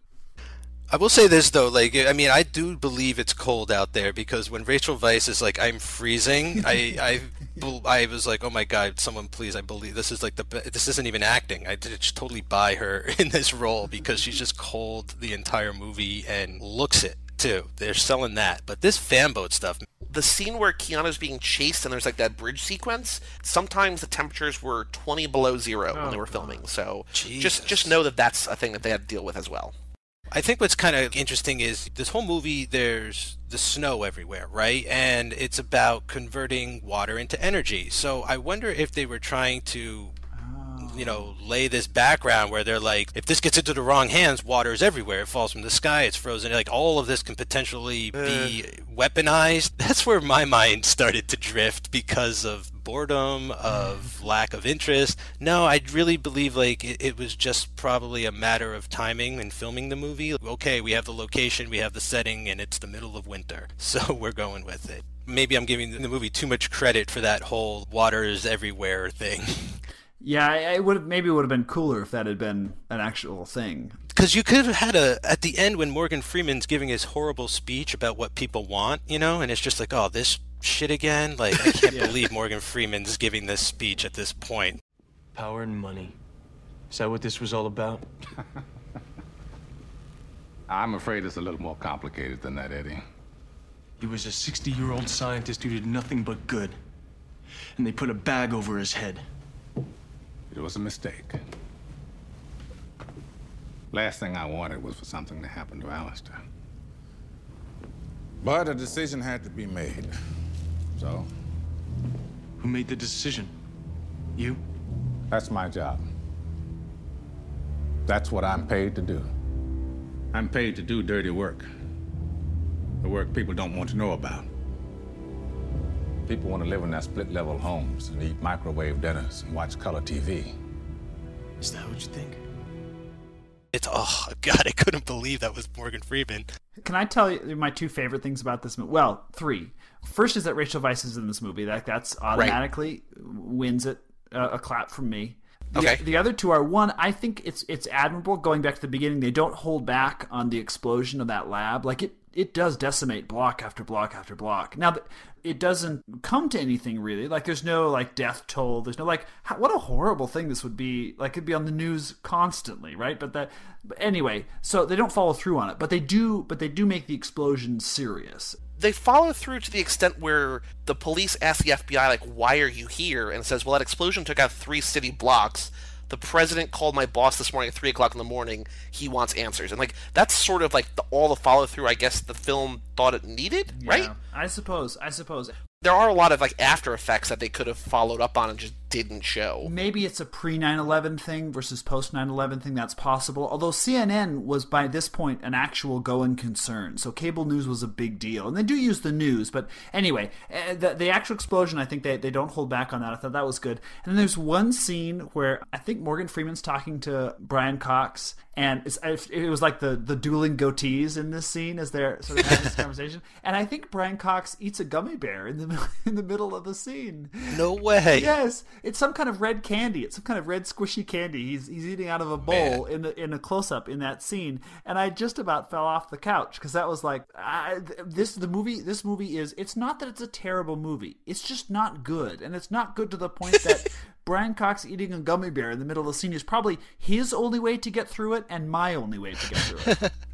Speaker 1: I will say this, though, like, I mean, I do believe it's cold out there, because when Rachel Weisz is like, I'm freezing, I, I, I was like, oh my God, someone please, I believe this is like the, this isn't even acting. I did just totally buy her in this role, because she's just cold the entire movie and looks it, too. They're selling that. But this fanboat stuff.
Speaker 2: The scene where Keanu's being chased and there's like that bridge sequence, sometimes the temperatures were twenty below zero oh, when they were filming. So
Speaker 1: Jesus.
Speaker 2: just just know that that's a thing that they had to deal with as well.
Speaker 1: I think what's kind of interesting is this whole movie, there's the snow everywhere, right? And it's about converting water into energy. So I wonder if they were trying to, you know, lay this background where they're like, if this gets into the wrong hands, water is everywhere. It falls from the sky, it's frozen. Like, all of this can potentially be uh. weaponized. That's where my mind started to drift because of boredom, of lack of interest. No, I really believe, like, it, it was just probably a matter of timing and filming the movie. Okay, we have the location, we have the setting, and it's the middle of winter, so we're going with it. Maybe I'm giving the movie too much credit for that whole water is everywhere thing.
Speaker 3: Yeah, it would have, maybe it would have been cooler if that had been an actual thing.
Speaker 1: Because you could have had a, at the end when Morgan Freeman's giving his horrible speech about what people want, you know, and it's just like, oh, this shit again? Like, I can't yeah. believe Morgan Freeman's giving this speech at this point.
Speaker 13: Power and money. Is that what this was all about?
Speaker 7: I'm afraid it's a little more complicated than that, Eddie.
Speaker 13: He was a sixty-year-old scientist who did nothing but good. And they put a bag over his head.
Speaker 7: It was a mistake. Last thing I wanted was for something to happen to Alistair. But a decision had to be made. So?
Speaker 13: Who made the decision? You?
Speaker 7: That's my job. That's what I'm paid to do. I'm paid to do dirty work. The work people don't want to know about. People want to live in their split-level homes and eat microwave dinners and watch color T V.
Speaker 13: Is that what you think?
Speaker 1: It's, oh, God, I couldn't believe that was Morgan Freeman.
Speaker 3: Can I tell you my two favorite things about this movie? Well, three. First is that Rachel Weisz is in this movie. That That's automatically right. wins it uh, a clap from me. The,
Speaker 2: okay.
Speaker 3: The other two are, one, I think it's it's admirable, going back to the beginning, they don't hold back on the explosion of that lab. Like, it, it does decimate block after block after block. Now, it doesn't come to anything, really. Like, there's no, like, death toll. There's no, like, how, what a horrible thing this would be. Like, it'd be on the news constantly, right? But that, but anyway, so they don't follow through on it. But they do, but they do make the explosion serious.
Speaker 2: They follow through to the extent where the police ask the F B I, like, why are you here? And it says, well, that explosion took out three city blocks. The president called my boss this morning at three o'clock in the morning. He wants answers. And, like, that's sort of, like, the, all the follow-through, I guess, the film thought it needed,
Speaker 3: yeah,
Speaker 2: right?
Speaker 3: I suppose. I suppose.
Speaker 2: There are a lot of, like, after effects that they could have followed up on and just didn't show.
Speaker 3: Maybe it's a pre nine eleven thing versus post nine eleven thing. That's possible. Although C N N was, by this point, an actual going concern. So cable news was a big deal. And they do use the news. But anyway, the, the actual explosion, I think they, they don't hold back on that. I thought that was good. And then there's one scene where I think Morgan Freeman's talking to Brian Cox. And it's, it was like the, the dueling goatees in this scene as they're sort of having this conversation. And I think Brian Cox eats a gummy bear in the in the middle of the scene.
Speaker 1: No way.
Speaker 3: Yes, it's some kind of red candy. It's some kind of red squishy candy. He's he's eating out of a bowl Man. in the in a close up in that scene. And I just about fell off the couch because that was like I, this. The movie. This movie is. It's not that it's a terrible movie. It's just not good, and it's not good to the point that Brian Cox eating a gummy bear in the middle of the scene is probably his only way to get through it and my only way to get through it.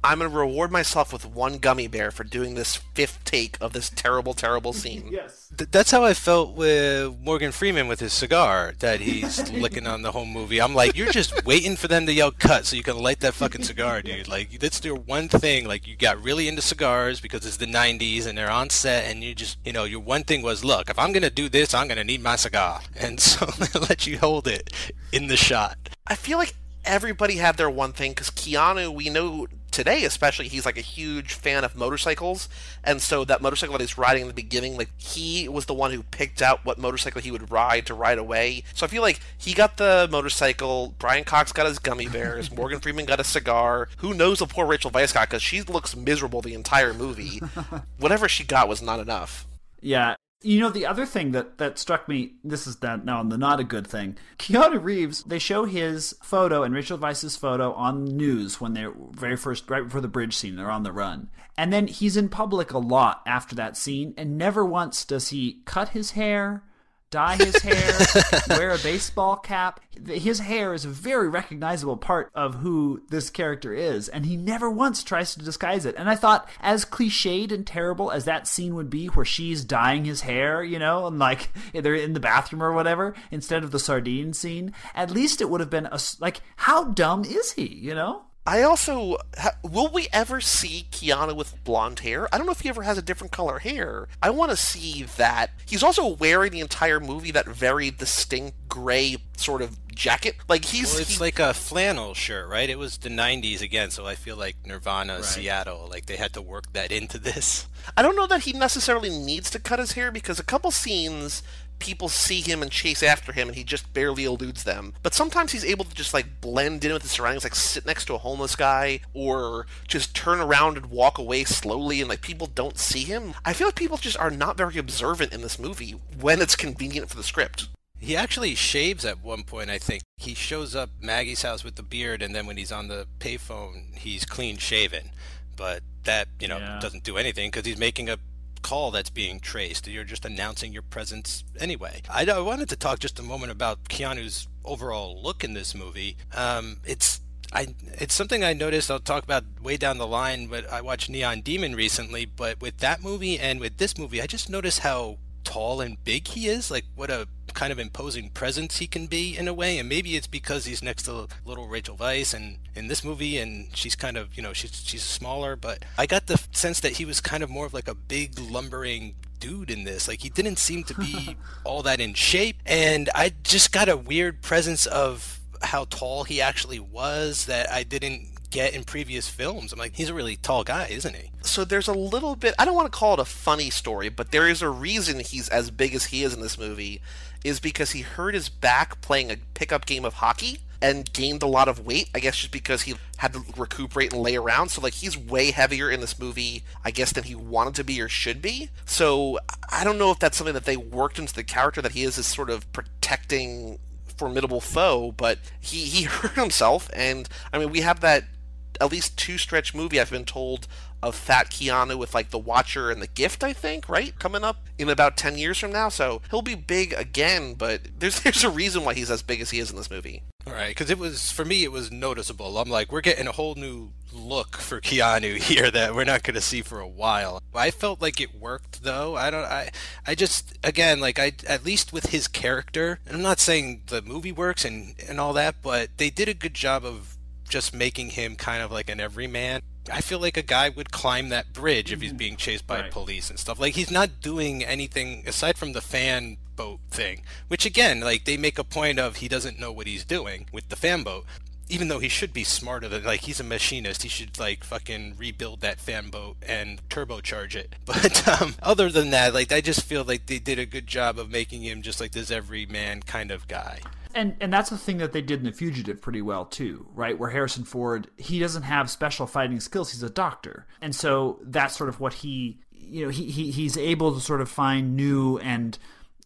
Speaker 2: I'm going to reward myself with one gummy bear for doing this fifth take of this terrible, terrible scene.
Speaker 3: Yes.
Speaker 1: Th- that's how I felt with Morgan Freeman with his cigar that he's licking on the whole movie. I'm like, you're just waiting for them to yell cut so you can light that fucking cigar, dude. Like, that's your one thing. Like, you got really into cigars because it's the nineties and they're on set, and you just, you know, your one thing was, look, if I'm going to do this, I'm going to need my cigar. And so they let you hold it in the shot.
Speaker 2: I feel like everybody had their one thing, because Keanu, we know today especially, he's like a huge fan of motorcycles, and so that motorcycle that he's riding in the beginning, like, he was the one who picked out what motorcycle he would ride to ride away. So I feel like he got the motorcycle, Brian Cox got his gummy bears, Morgan Freeman got a cigar. Who knows what poor Rachel Weisz got, because she looks miserable the entire movie. Whatever she got was not enough.
Speaker 3: Yeah. You know, the other thing that, that struck me, this is that now the not a good thing, Keanu Reeves, they show his photo and Rachel Weisz's photo on news when they're very first, right before the bridge scene, they're on the run. And then he's in public a lot after that scene, and never once does he cut his hair, dye his hair, wear a baseball cap. His hair is a very recognizable part of who this character is, and he never once tries to disguise it. And I thought, as cliched and terrible as that scene would be where she's dyeing his hair, you know, and like they're in the bathroom or whatever, instead of the sardine scene, at least it would have been, a, like, how dumb is he, you know?
Speaker 2: I also, ha- will we ever see Keanu with blonde hair? I don't know if he ever has a different color hair. I want to see that. He's also wearing the entire movie that very distinct gray sort of jacket. Like he's
Speaker 1: well, it's
Speaker 2: he,
Speaker 1: like a flannel shirt, right? It was the nineties again, so I feel like Nirvana,
Speaker 3: right.
Speaker 1: Seattle, like they had to work that into this.
Speaker 2: I don't know that he necessarily needs to cut his hair, because a couple scenes people see him and chase after him and he just barely eludes them. But sometimes he's able to just like blend in with the surroundings, like sit next to a homeless guy or just turn around and walk away slowly and like people don't see him. I feel like people just are not very observant in this movie when it's convenient for the script.
Speaker 1: He actually shaves at one point, I think. He shows up Maggie's house with the beard, and then when he's on the payphone, he's clean shaven. But that, you know, yeah. doesn't do anything because he's making a call that's being traced. You're just announcing your presence anyway. I, I wanted to talk just a moment about Keanu's overall look in this movie. Um, it's I it's something I noticed. I'll talk about way down the line, but I watched Neon Demon recently. But with that movie and with this movie, I just noticed how tall and big he is. Like what a kind of imposing presence he can be in a way. And maybe it's because he's next to little Rachel Weisz and in this movie, and she's kind of, you know, she's she's smaller. But I got the sense that he was kind of more of like a big lumbering dude in this. Like he didn't seem to be all that in shape, and I just got a weird presence of how tall he actually was that I didn't get in previous films. I'm like, he's a really tall guy, isn't he?
Speaker 2: So there's a little bit, I don't want to call it a funny story, but there is a reason he's as big as he is in this movie, is because he hurt his back playing a pickup game of hockey and gained a lot of weight, I guess just because he had to recuperate and lay around. So like he's way heavier in this movie, I guess, than he wanted to be or should be. So I don't know if that's something that they worked into the character, that he is this sort of protecting formidable foe, but he, he hurt himself. And I mean, we have that at least two stretch movie, I've been told, of fat Keanu with like The Watcher and The Gift, I think, right? Coming up in about ten years from now. So he'll be big again, but there's there's a reason why he's as big as he is in this movie.
Speaker 1: All right, because it was, for me, it was noticeable. I'm like, we're getting a whole new look for Keanu here that we're not going to see for a while. I felt like it worked, though. I don't, I, I just, again, like, I, at least with his character, and I'm not saying the movie works and, and all that, but they did a good job of just making him kind of like an everyman. I feel like a guy would climb that bridge if he's being chased by right. police and stuff. Like, he's not doing anything aside from the fan boat thing, which again, like, they make a point of he doesn't know what he's doing with the fan boat, even though he should be smarter than, like, he's a machinist. He should, like, fucking rebuild that fan boat and turbocharge it. But um, other than that, like, I just feel like they did a good job of making him just like this everyman kind of guy.
Speaker 3: And and that's the thing that they did in The Fugitive pretty well, too, right? Where Harrison Ford, he doesn't have special fighting skills. He's a doctor. And so that's sort of what he, you know, he, he he's able to sort of find new and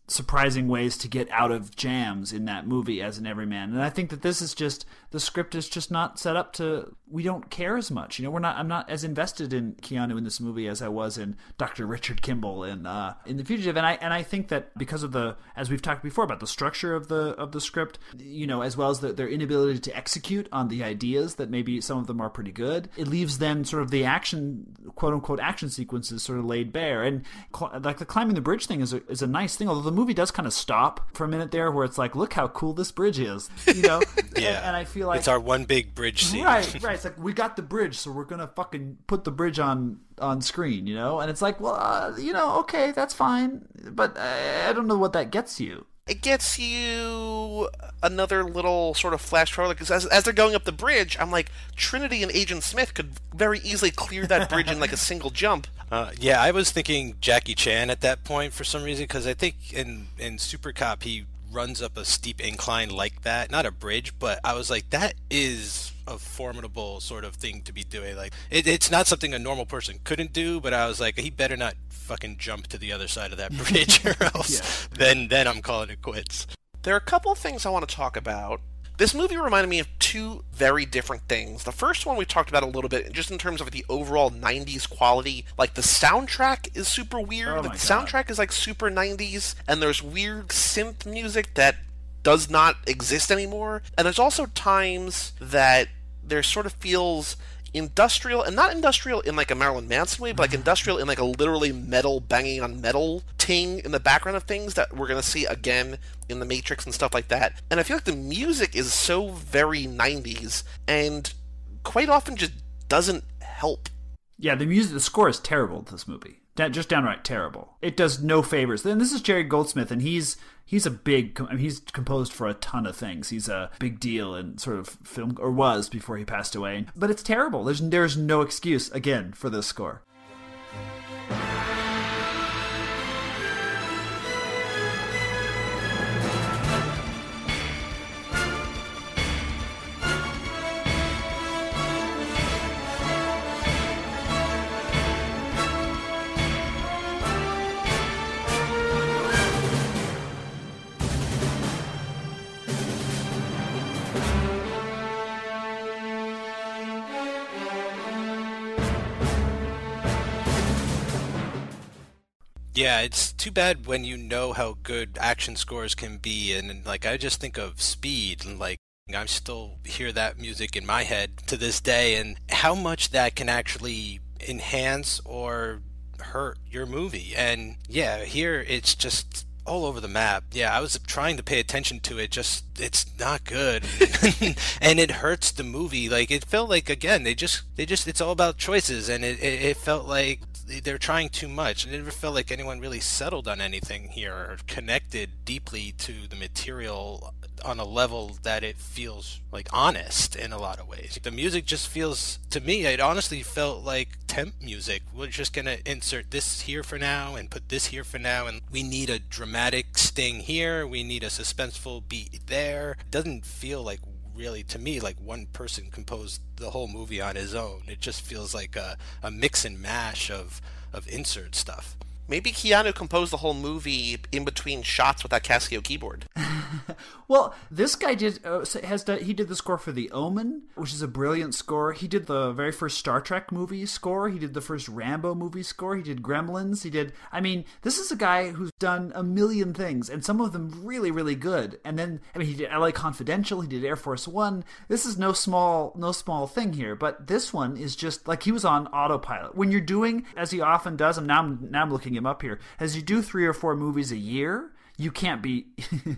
Speaker 3: surprising ways to get out of jams in that movie as an everyman. And I think that this is just, the script is just not set up to, we don't care as much. You know, we're not, I'm not as invested in Keanu in this movie as I was in Doctor Richard Kimball in, uh, in The Fugitive. And I, and I think that because of the, as we've talked before about the structure of the, of the script, you know, as well as the, their inability to execute on the ideas that maybe some of them are pretty good, it leaves then sort of the action, quote unquote, action sequences sort of laid bare. And cl- like the climbing the bridge thing is a, is a nice thing, although the movie does kind of stop for a minute there where it's like, look how cool this bridge is, you know?
Speaker 1: Yeah.
Speaker 3: And, and I feel like
Speaker 1: it's our one big bridge scene.
Speaker 3: Right, right. It's like, we got the bridge, so we're going to fucking put the bridge on, on screen, you know? And it's like, well, uh, you know, okay, that's fine. But I, I don't know what that gets you.
Speaker 2: It gets you another little sort of flash trailer, because as, as they're going up the bridge, I'm like, Trinity and Agent Smith could very easily clear that bridge in like a single jump.
Speaker 1: Uh, yeah, I was thinking Jackie Chan at that point for some reason, because I think in, in Super Cop he runs up a steep incline like that. Not a bridge, but I was like, that is a formidable sort of thing to be doing. Like, it, it's not something a normal person couldn't do, but I was like, he better not fucking jump to the other side of that bridge or else yeah. then then I'm calling it quits.
Speaker 2: There are a couple of things I want to talk about. This movie reminded me of two very different things. The first one we talked about a little bit, just in terms of the overall nineties quality. Like, the soundtrack is super weird.
Speaker 3: Oh
Speaker 2: the
Speaker 3: God.
Speaker 2: soundtrack is like super nineties, and there's weird synth music that does not exist anymore. And there's also times that there sort of feels industrial, and not industrial in like a Marilyn Manson way, but like industrial in like a literally metal banging on metal ting in the background of things that we're going to see again in The Matrix and stuff like that. And I feel like the music is so very nineties and quite often just doesn't help.
Speaker 3: Yeah, the music, the score is terrible to this movie. Just downright terrible. It does no favors. And this is Jerry Goldsmith, and he's he's a big. I mean, he's composed for a ton of things. He's a big deal in sort of film, or was before he passed away. But it's terrible. There's there's no excuse again for this score.
Speaker 1: Yeah, it's too bad when you know how good action scores can be, and, and like I just think of Speed, and like I still hear that music in my head to this day, and how much that can actually enhance or hurt your movie. And yeah, here it's just all over the map. Yeah, I was trying to pay attention to it, just it's not good. And it hurts the movie. Like, it felt like, again, they just they just it's all about choices, and it, it, it felt like they're trying too much, and it never felt like anyone really settled on anything here or connected deeply to the material on a level that it feels like honest in a lot of ways. The music just feels, to me, it honestly felt like temp music. We're just gonna insert this here for now and put this here for now, and we need a dramatic sting here, we need a suspenseful beat there. It doesn't feel like, really, to me, like one person composed the whole movie on his own. It just feels like a, a mix and mash of, of insert stuff.
Speaker 2: Maybe Keanu composed the whole movie in between shots with that Casio keyboard.
Speaker 3: Well, this guy did uh, has done, he did the score for The Omen, which is a brilliant score. He did the very first Star Trek movie score. He did the first Rambo movie score. He did Gremlins. He did. I mean, this is a guy who's done a million things, and some of them really, really good. And then, I mean, he did L A Confidential. He did Air Force One. This is no small, no small thing here. But this one is just like he was on autopilot. When you're doing, as he often does, and now I'm now I'm looking him up here, as you do three or four movies a year, you can't be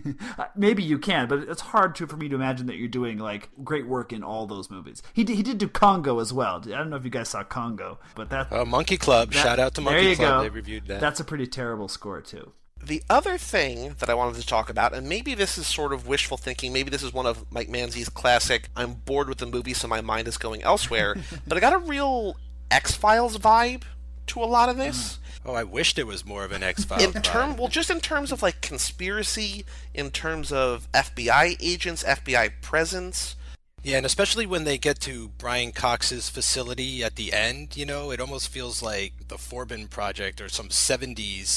Speaker 3: maybe you can, but it's hard to for me to imagine that you're doing like great work in all those movies. He did, he did do Congo as well. I don't know if you guys saw Congo, but that
Speaker 1: uh, Monkey Club.
Speaker 3: That,
Speaker 1: Shout out to Monkey
Speaker 3: there you
Speaker 1: Club.
Speaker 3: Go.
Speaker 1: They reviewed that.
Speaker 3: That's a pretty terrible score too.
Speaker 2: The other thing that I wanted to talk about, and maybe this is sort of wishful thinking, maybe this is one of Mike Manzi's classic, I'm bored with the movie so my mind is going elsewhere, but I got a real X-Files vibe to a lot of this.
Speaker 1: Oh, I wish there was more of an X-Files
Speaker 2: in term, well, just in terms of like conspiracy, in terms of F B I agents, F B I presence.
Speaker 1: Yeah, and especially when they get to Brian Cox's facility at the end, you know, it almost feels like the Forbin Project or some seventies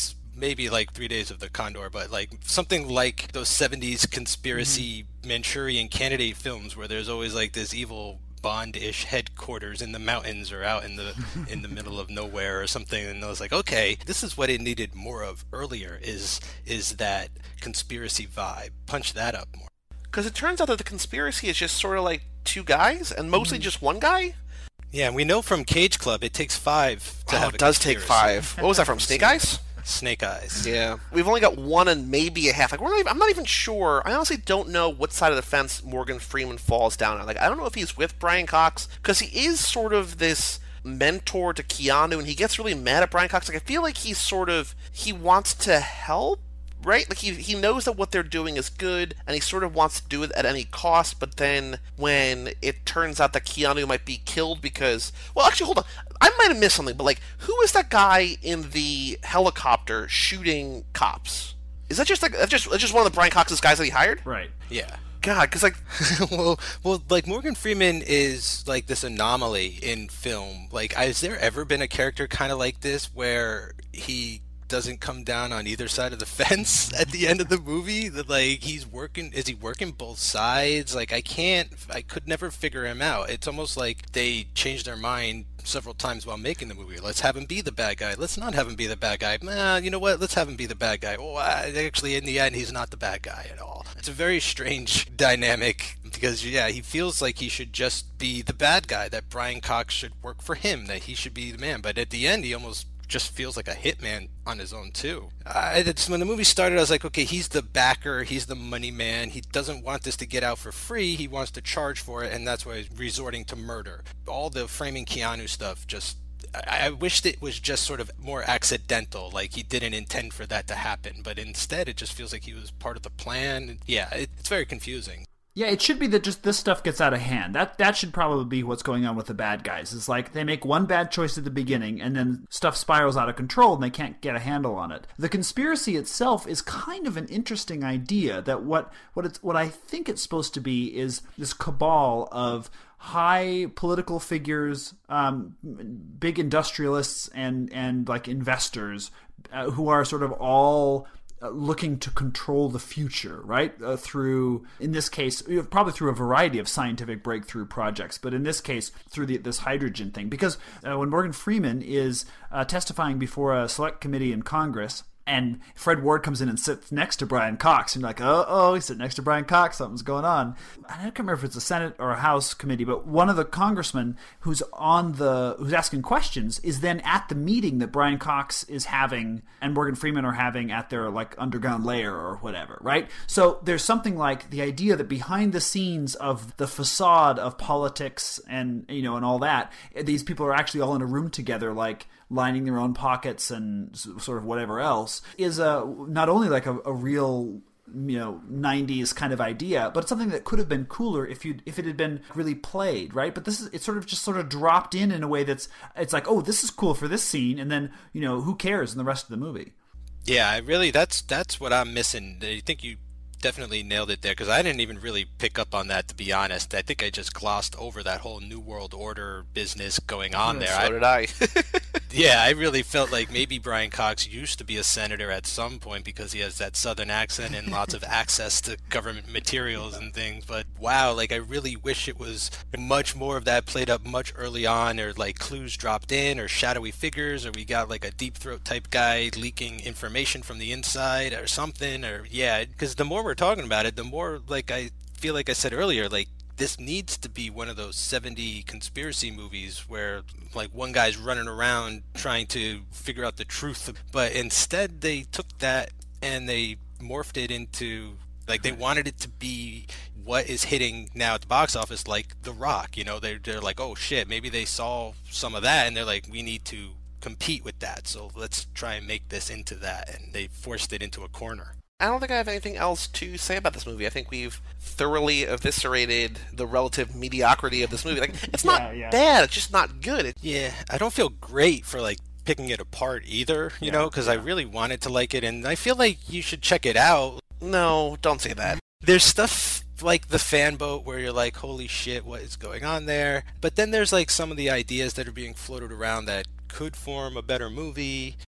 Speaker 1: maybe like Three Days of the Condor, but like something like those seventies conspiracy mm-hmm. Manchurian Candidate films where there's always like this evil Bond-ish headquarters in the mountains or out in the in the middle of nowhere or something, and I was like, okay, this is what it needed more of earlier, is is that conspiracy vibe. Punch that up more.
Speaker 2: Because it turns out that the conspiracy is just sort of like two guys, and mostly mm. just one guy?
Speaker 1: Yeah, and we know from Cage Club it takes five to
Speaker 2: oh,
Speaker 1: have a
Speaker 2: it does
Speaker 1: conspiracy.
Speaker 2: take five. What was that from, Snake Eyes?
Speaker 1: Snake Eyes.
Speaker 2: Yeah. We've only got one and maybe a half. Like, we're not even, I'm not even sure. I honestly don't know what side of the fence Morgan Freeman falls down on. Like, I don't know if he's with Brian Cox, because he is sort of this mentor to Keanu, and he gets really mad at Brian Cox. Like, I feel like he's sort of, he wants to help, right? Like, he he knows that what they're doing is good, and he sort of wants to do it at any cost, but then when it turns out that Keanu might be killed because... Well, actually, hold on. I might have missed something, but, like, who is that guy in the helicopter shooting cops? Is that just, like, that's just, that's just one of the Brian Cox's guys that he hired?
Speaker 3: Right.
Speaker 1: Yeah.
Speaker 2: God, because, like...
Speaker 1: well, well, like, Morgan Freeman is, like, this anomaly in film. Like, has there ever been a character kind of like this where he... doesn't come down on either side of the fence at the end of the movie? That, like, he's working, is he working both sides? Like, I can't, I could never figure him out. It's almost like they changed their mind several times while making the movie. Let's have him be the bad guy. Let's not have him be the bad guy. Nah, you know what? Let's have him be the bad guy. Well, actually, in the end, he's not the bad guy at all. It's a very strange dynamic because, yeah, he feels like he should just be the bad guy, that Brian Cox should work for him, that he should be the man. But at the end, he almost just feels like a hitman on his own too. I, when the movie started, I was like, okay, he's the backer, he's the money man. He doesn't want this to get out for free. He wants to charge for it, and that's why he's resorting to murder. All the framing Keanu stuff just... I, I wished it was just sort of more accidental, like he didn't intend for that to happen, but instead it just feels like he was part of the plan. Yeah, it, it's very confusing.
Speaker 3: Yeah, it should be that just this stuff gets out of hand. That that should probably be what's going on with the bad guys. It's like they make one bad choice at the beginning, and then stuff spirals out of control, and they can't get a handle on it. The conspiracy itself is kind of an interesting idea. That what what it's what I think it's supposed to be is this cabal of high political figures, um, big industrialists, and and like investors uh, who are sort of all looking to control the future, right? Uh, through, in this case, probably through a variety of scientific breakthrough projects, but in this case, through the, this hydrogen thing. Because uh, when Morgan Freeman is uh, testifying before a select committee in Congress, and Fred Ward comes in and sits next to Brian Cox, and you're like, oh, oh, he's sitting next to Brian Cox, something's going on. I don't remember if it's a Senate or a House committee, but one of the congressmen who's on the who's asking questions is then at the meeting that Brian Cox is having and Morgan Freeman are having at their like underground lair or whatever, right? So there's something like the idea that behind the scenes of the facade of politics and you know and all that, these people are actually all in a room together, like lining their own pockets and sort of whatever else, is a not only like a, a real you know nineties kind of idea, but it's something that could have been cooler if you if it had been really played, right? But this is it's sort of just sort of dropped in in a way that's it's like, oh, this is cool for this scene, and then you know who cares in the rest of the movie.
Speaker 1: Yeah, I really that's that's what I'm missing. I think you definitely nailed it there, because I didn't even really pick up on that, to be honest. I think I just glossed over that whole New World Order business going on there.
Speaker 2: So did I.
Speaker 1: Yeah, I really felt like maybe Brian Cox used to be a senator at some point because he has that southern accent and lots of access to government materials and things. But wow, like I really wish it was much more of that played up much early on, or like clues dropped in, or shadowy figures, or we got like a deep throat type guy leaking information from the inside or something. Or yeah, because the more we're talking about it, the more like I feel like I said earlier, like this needs to be one of those seventy conspiracy movies where like one guy's running around trying to figure out the truth, but instead they took that and they morphed it into like they wanted it to be what is hitting now at the box office, like The Rock. You know, they're, they're like, oh shit, maybe they saw some of that and they're like, we need to compete with that, so let's try and make this into that, and they forced it into a corner.
Speaker 2: I don't think I have anything else to say about this movie. I think we've thoroughly eviscerated the relative mediocrity of this movie. Like, it's not yeah, yeah. bad, it's just not good. It,
Speaker 1: yeah, I don't feel great for, like, picking it apart either, you yeah, know, because yeah. I really wanted to like it, and I feel like you should check it out.
Speaker 2: No, don't say that.
Speaker 1: There's stuff like the fan boat where you're like, holy shit, what is going on there? But then there's, like, some of the ideas that are being floated around that could form a better movie.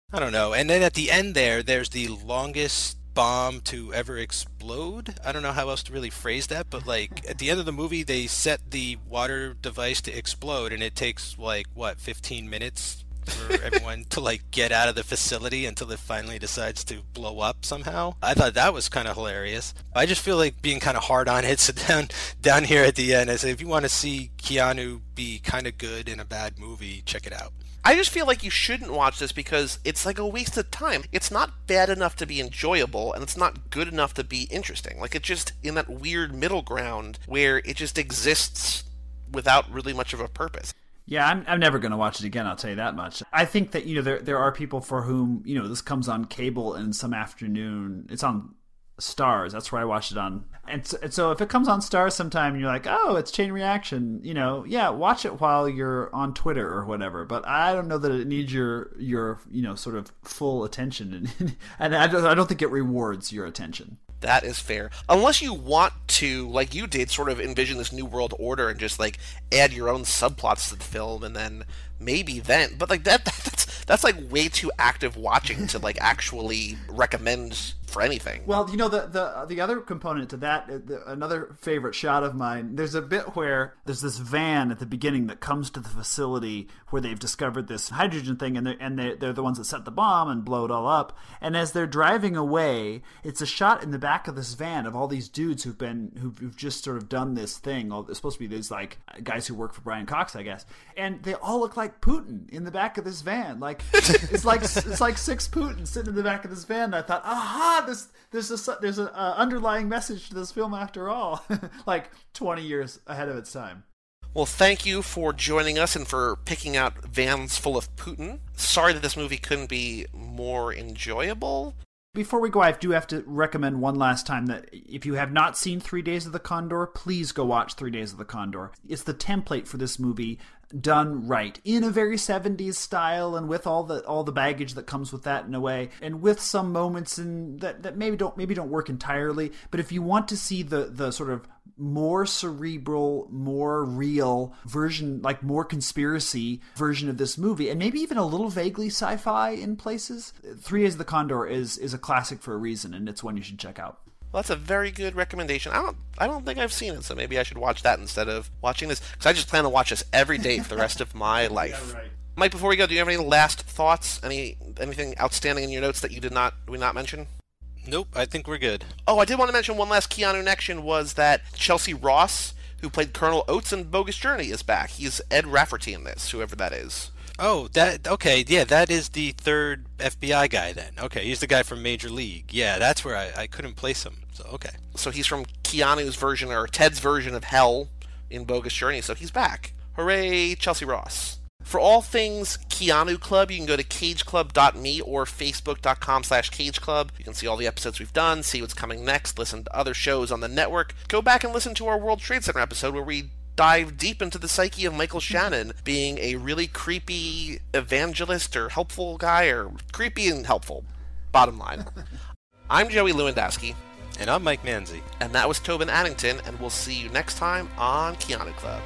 Speaker 1: I don't know. And then at the end there, there's the longest bomb to ever explode. I don't know how else to really phrase that, but like at the end of the movie, they set the water device to explode, and it takes like, what, fifteen minutes for everyone to like get out of the facility until it finally decides to blow up somehow. I thought that was kind of hilarious. I just feel like being kind of hard on it. So down down here at the end, I say if you want to see Keanu be kind of good in a bad movie, check it out.
Speaker 2: I just feel like you shouldn't watch this because it's like a waste of time. It's not bad enough to be enjoyable, and it's not good enough to be interesting. Like, it's just in that weird middle ground where it just exists without really much of a purpose.
Speaker 3: Yeah, I'm I'm never going to watch it again, I'll tell you that much. I think that, you know, there there are people for whom, you know, this comes on cable in some afternoon. It's on Stars. That's where I watched it on. And so, and so if it comes on Stars sometime and you're like, oh, it's Chain Reaction, you know, yeah, watch it while you're on Twitter or whatever. But I don't know that it needs your, your you know, sort of full attention. And, and I, don't, I don't think it rewards your attention.
Speaker 2: That is fair. Unless you want to, like you did, sort of envision this new world order and just, like, add your own subplots to the film and then maybe then. But, like, that that's, that's like, way too active watching to, like, actually recommend for anything.
Speaker 3: Well, you know, the the the other component to that, the, another favorite shot of mine, there's a bit where there's this van at the beginning that comes to the facility where they've discovered this hydrogen thing, and they're, and they're, they're the ones that set the bomb and blow it all up. And as they're driving away, it's a shot in the back of this van of all these dudes who've been, who've, who've just sort of done this thing. It's supposed to be these, like, guys who work for Brian Cox, I guess. And they all look like Putin in the back of this van. Like, it's like it's like six Putins sitting in the back of this van. And I thought, aha! This there's a there's an uh, underlying message to this film after all, like twenty years ahead of its time.
Speaker 2: Well, thank you for joining us and for picking out vans full of Putin. Sorry that this movie couldn't be more enjoyable.
Speaker 3: Before we go, I do have to recommend one last time that if you have not seen Three Days of the Condor, please go watch Three Days of the Condor. It's the template for this movie done right, in a very seventies style, and with all the all the baggage that comes with that in a way, and with some moments in that, that maybe don't maybe don't work entirely. But if you want to see the the sort of more cerebral, more real version, like more conspiracy version of this movie, and maybe even a little vaguely sci-fi in places, Three Days of the Condor is is a classic for a reason, and it's one you should check out.
Speaker 2: Well, that's a very good recommendation. I don't I don't think I've seen it, so maybe I should watch that instead of watching this, because I just plan to watch this every day for the rest of my life.
Speaker 3: Yeah, right.
Speaker 2: Mike, before we go, do you have any last thoughts? Any anything outstanding in your notes that you did not we not mention?
Speaker 1: Nope, I think we're good.
Speaker 2: Oh, I did want to mention one last Keanu connection was that Chelsea Ross, who played Colonel Oates in Bogus Journey, is back. He's Ed Rafferty in this, whoever that is.
Speaker 1: Oh, that okay, yeah, that is the third F B I guy then. Okay, he's the guy from Major League. Yeah, that's where I, I couldn't place him. So, okay.
Speaker 2: So he's from Keanu's version, or Ted's version of Hell in Bogus Journey, so he's back. Hooray, Chelsea Ross. For all things Keanu Club, you can go to cage club dot me or facebook.com slash cageclub. You can see all the episodes we've done, see what's coming next, listen to other shows on the network. Go back and listen to our World Trade Center episode where we dive deep into the psyche of Michael Shannon being a really creepy evangelist or helpful guy, or creepy and helpful, bottom line. I'm Joey Lewandowski.
Speaker 1: And I'm Mike Manzi.
Speaker 2: And that was Tobin Addington, and we'll see you next time on Keanu Club.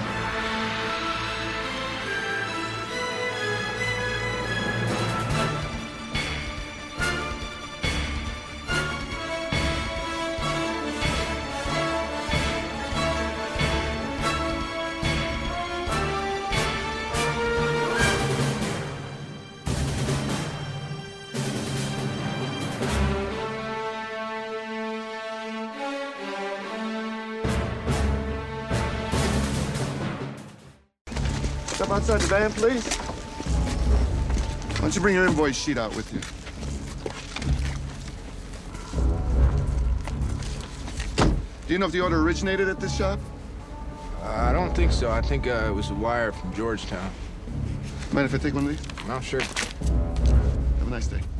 Speaker 15: Step outside the van, please. Why don't you bring your invoice sheet out with you? Do you know if the order originated at this shop?
Speaker 16: Uh, I don't think so. I think uh, it was a wire from Georgetown.
Speaker 15: Mind if I take one of these?
Speaker 16: No, sure.
Speaker 15: Have a nice day.